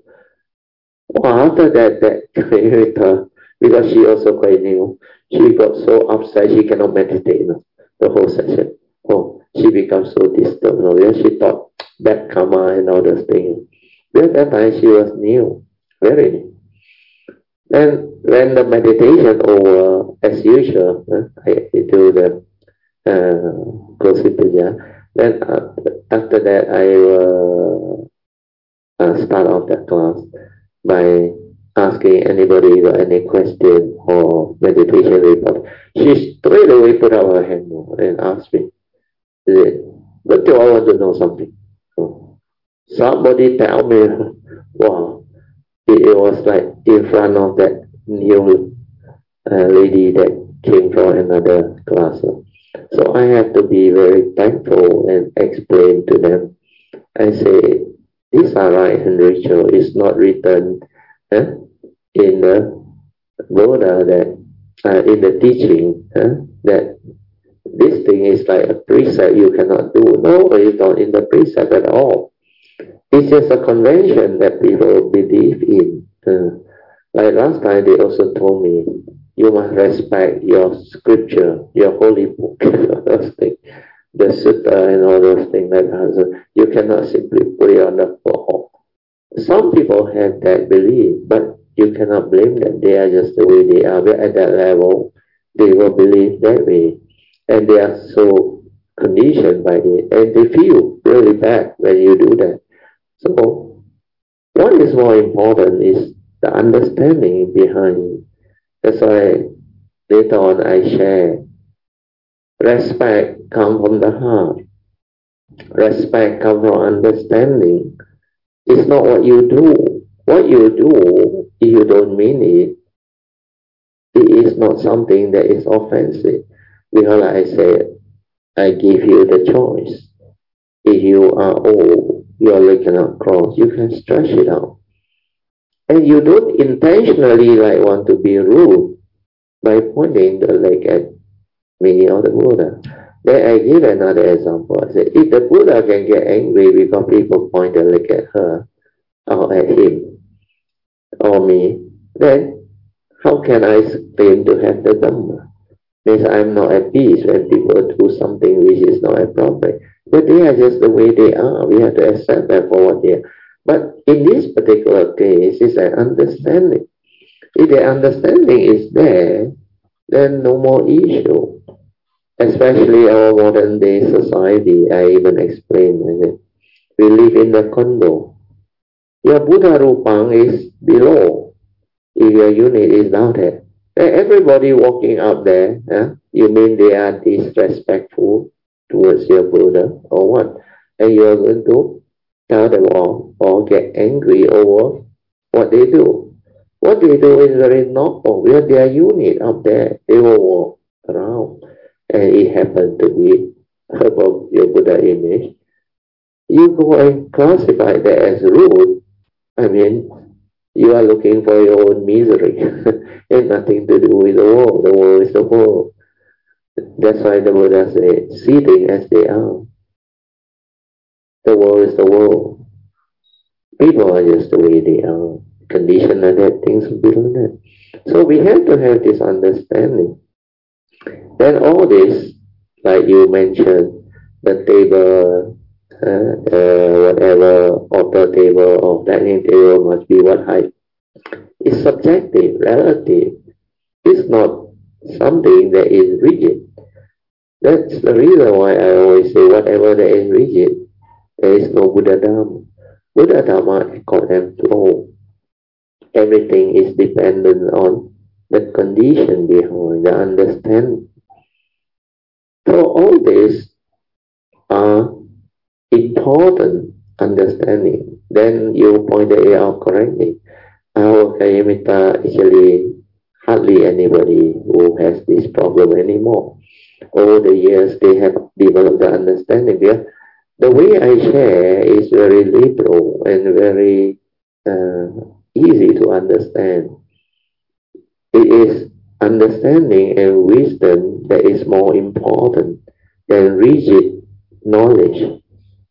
After that Kayamita, because she also quite new, she got so upset she cannot meditate the whole session. She becomes so disturbed. She thought bad karma and all those things. But at that time she was new, very new. Then when the meditation over, as usual, I do the Kosi Puja. Then after that I will start off the class by asking anybody got any question or meditation report. She straight away put up her hand and asked me, but do I want to know something? Somebody tell me, wow, it was like in front of that new lady that came from another class. So I have to be very thankful and explain to them. I say, these are right and ritual. It's not written in the Buddha that in the teaching that this thing is like a precept you cannot do. No, it's not in the precept at all. It's just a convention that people believe in. Like last time they also told me, you must respect your scripture, your holy book, those things, the sutta and all those things like that. So you cannot simply put it on the floor. Some people have that belief, but you cannot blame them. They are just the way they are. But at that level, they will believe that way. And they are so conditioned by it. And they feel really bad when you do that. So what is more important is the understanding behind it. That's why later on I share. Respect comes from the heart. Respect comes from understanding. It's not what you do. What you do, if you don't mean it, it is not something that is offensive. Because like I said, I give you the choice. If you are old, your leg cannot cross, you can stretch it out. And you don't intentionally like want to be rude by pointing the leg at me or the Buddha. Then I give another example. I say, if the Buddha can get angry because people point the leg at her or at him or me, then how can I claim to have the Dhamma? Means I'm not at peace when people do something which is not appropriate. But they are just the way they are. We have to accept that for what they are. But in this particular case, it's an understanding. If the understanding is there, then no more issue. Especially our modern day society, I even explained it. We live in the condo. Your Buddha Rupang is below. If your unit is down there. Then everybody walking up there, you mean they are disrespectful towards your Buddha or what? And you are going to tell them all or get angry over what they do. What they do is very normal. We are their unit up there. They will walk around. And it happened to be above your Buddha image. You go and classify that as rude. I mean, you are looking for your own misery. It has nothing to do with the world. The world is the world. That's why the Buddha said, see things as they are. The world is the world. People are just the way they are. Conditioned like that, things will be like that. So we have to have this understanding. Then all this, like you mentioned, the table, whatever altar table or dining table must be what height. It's subjective, relative. It's not something that is rigid. That's the reason why I always say whatever that is rigid, there is no Buddha Dharma. Buddha Dharma is called and flow. Everything is dependent on the condition behind, the understanding. So all these are important understanding. Then you pointed it out correctly. Our Kayamita actually hardly anybody who has this problem anymore. Over the years, they have developed the understanding. Yeah? The way I share is very liberal and very easy to understand. It is understanding and wisdom that is more important than rigid knowledge,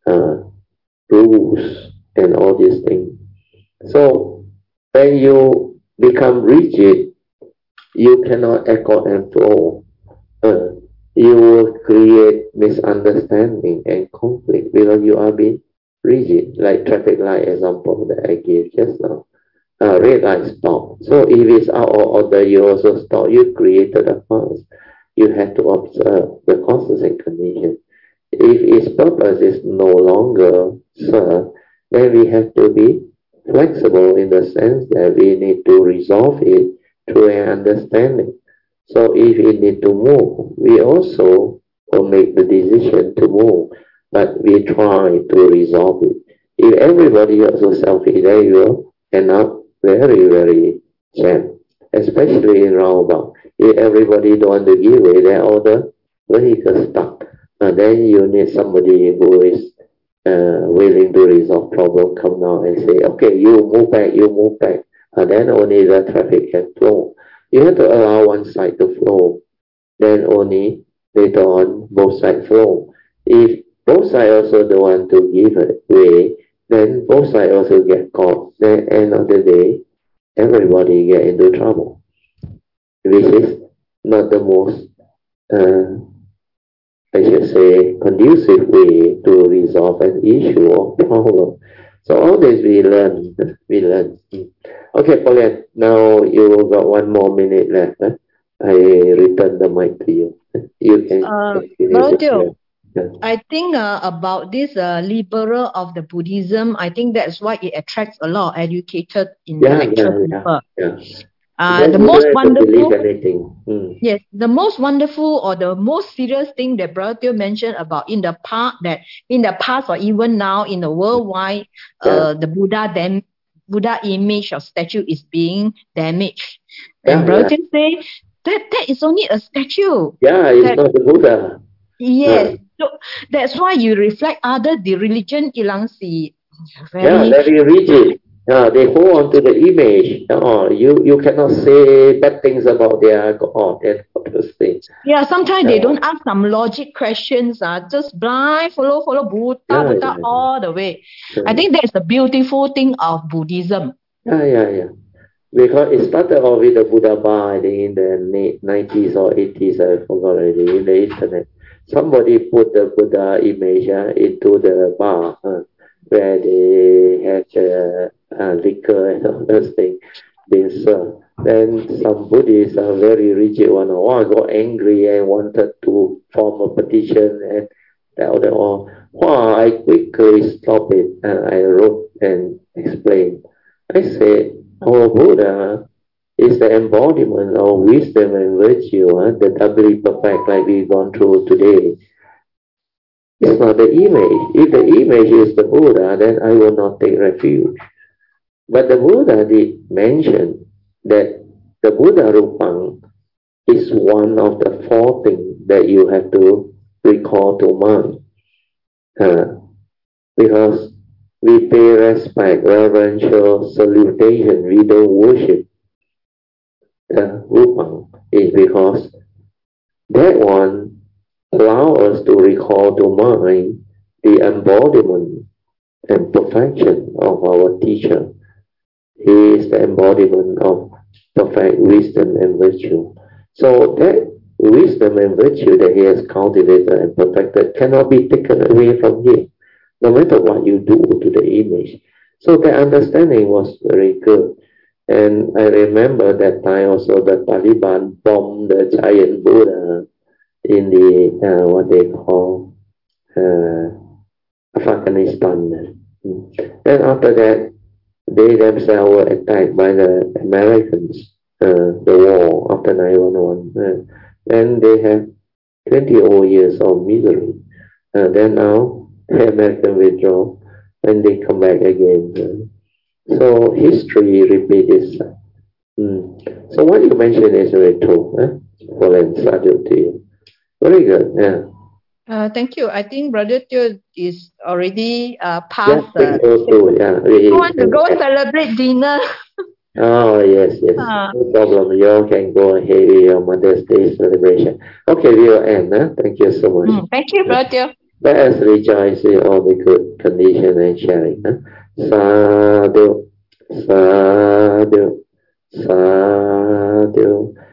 rules, and all these things. So when you become rigid, you cannot accord and flow. You will create misunderstanding and conflict because you are being rigid, like traffic light example that I gave just now. Red light stop. So if it's out of order, you also stop. You created a cause. You have to observe the causes and conditions. If its purpose is no longer served, then we have to be flexible in the sense that we need to resolve it through an understanding. So if it need to move, we also will make the decision to move, but we try to resolve it. If everybody is so selfish, then you will end up very, very jammed, especially in roundabout. If everybody don't want to give way, then all the vehicles stuck. And then you need somebody who is willing to resolve problem, come down and say, okay, you move back. And then only the traffic can flow. You have to allow one side to flow. Then only later on both sides flow. If both sides also don't want to give way, then both sides also get caught. Then at the end of the day, everybody get into trouble, which is not the most, I should say, conducive way to resolve an issue or problem. So all this we learn. Okay, Pauline, now you got 1 more minute left. I return the mic to you. You can Brother, I think about this liberal of the Buddhism, I think that's why it attracts a lot of educated intellectual people. The most wonderful, yes, the most wonderful or the most serious thing that Brother Teo mentioned about in the past or even now in the worldwide, the Buddha image or statue is being damaged. And Brother Teo say that is only a statue. Yeah, it's not the Buddha. Yes, so that's why you reflect the religion ilang si very rigid. They hold on to the image. You cannot say bad things about their God and all those things. Yeah, sometimes they don't ask some logic questions. Just blind follow Buddha all the way. I think that's the beautiful thing of Buddhism. Yeah. Because it started off with the Buddha bar, I think in the 90s or 80s, I forgot already, in the internet. Somebody put the Buddha image into the bar where they had the liquor and all those things being served. Then some Buddhists are very rigid one. Got angry and wanted to form a petition and tell them all. I quickly stopped it and I wrote and explained. I said, our Buddha is the embodiment of wisdom and virtue, the doubly perfect like we've gone through today. It's not the image. If the image is the Buddha, then I will not take refuge. But the Buddha did mention that the Buddha Rupang is one of the 4 things that you have to recall to mind. Because we pay respect, reverential salutation, we don't worship the Rupang, is because that one allow us to recall to mind the embodiment and perfection of our teacher. He is the embodiment of perfect wisdom and virtue. So that wisdom and virtue that he has cultivated and perfected cannot be taken away from him, no matter what you do to the image. So that understanding was very good. And I remember that time also the Taliban bombed the giant Buddha in the, what they call, Afghanistan. Then after that, they themselves were attacked by the Americans, the war after 9/11. And they have 20 odd years of misery. Then now, the American withdraw, and they come back again. So history repeats itself. So what you mentioned is very true. Well, salute to you. Very good. Yeah. Thank you. I think Brother Teo is already past. Yeah, I want to go celebrate dinner. Oh, yes. No problem. You all can go ahead with your Mother's Day celebration. Okay, we will end. Thank you so much. Thank you, Brother Teo. Let us rejoice in all the good condition and sharing. Sadhu, sadhu, sadhu.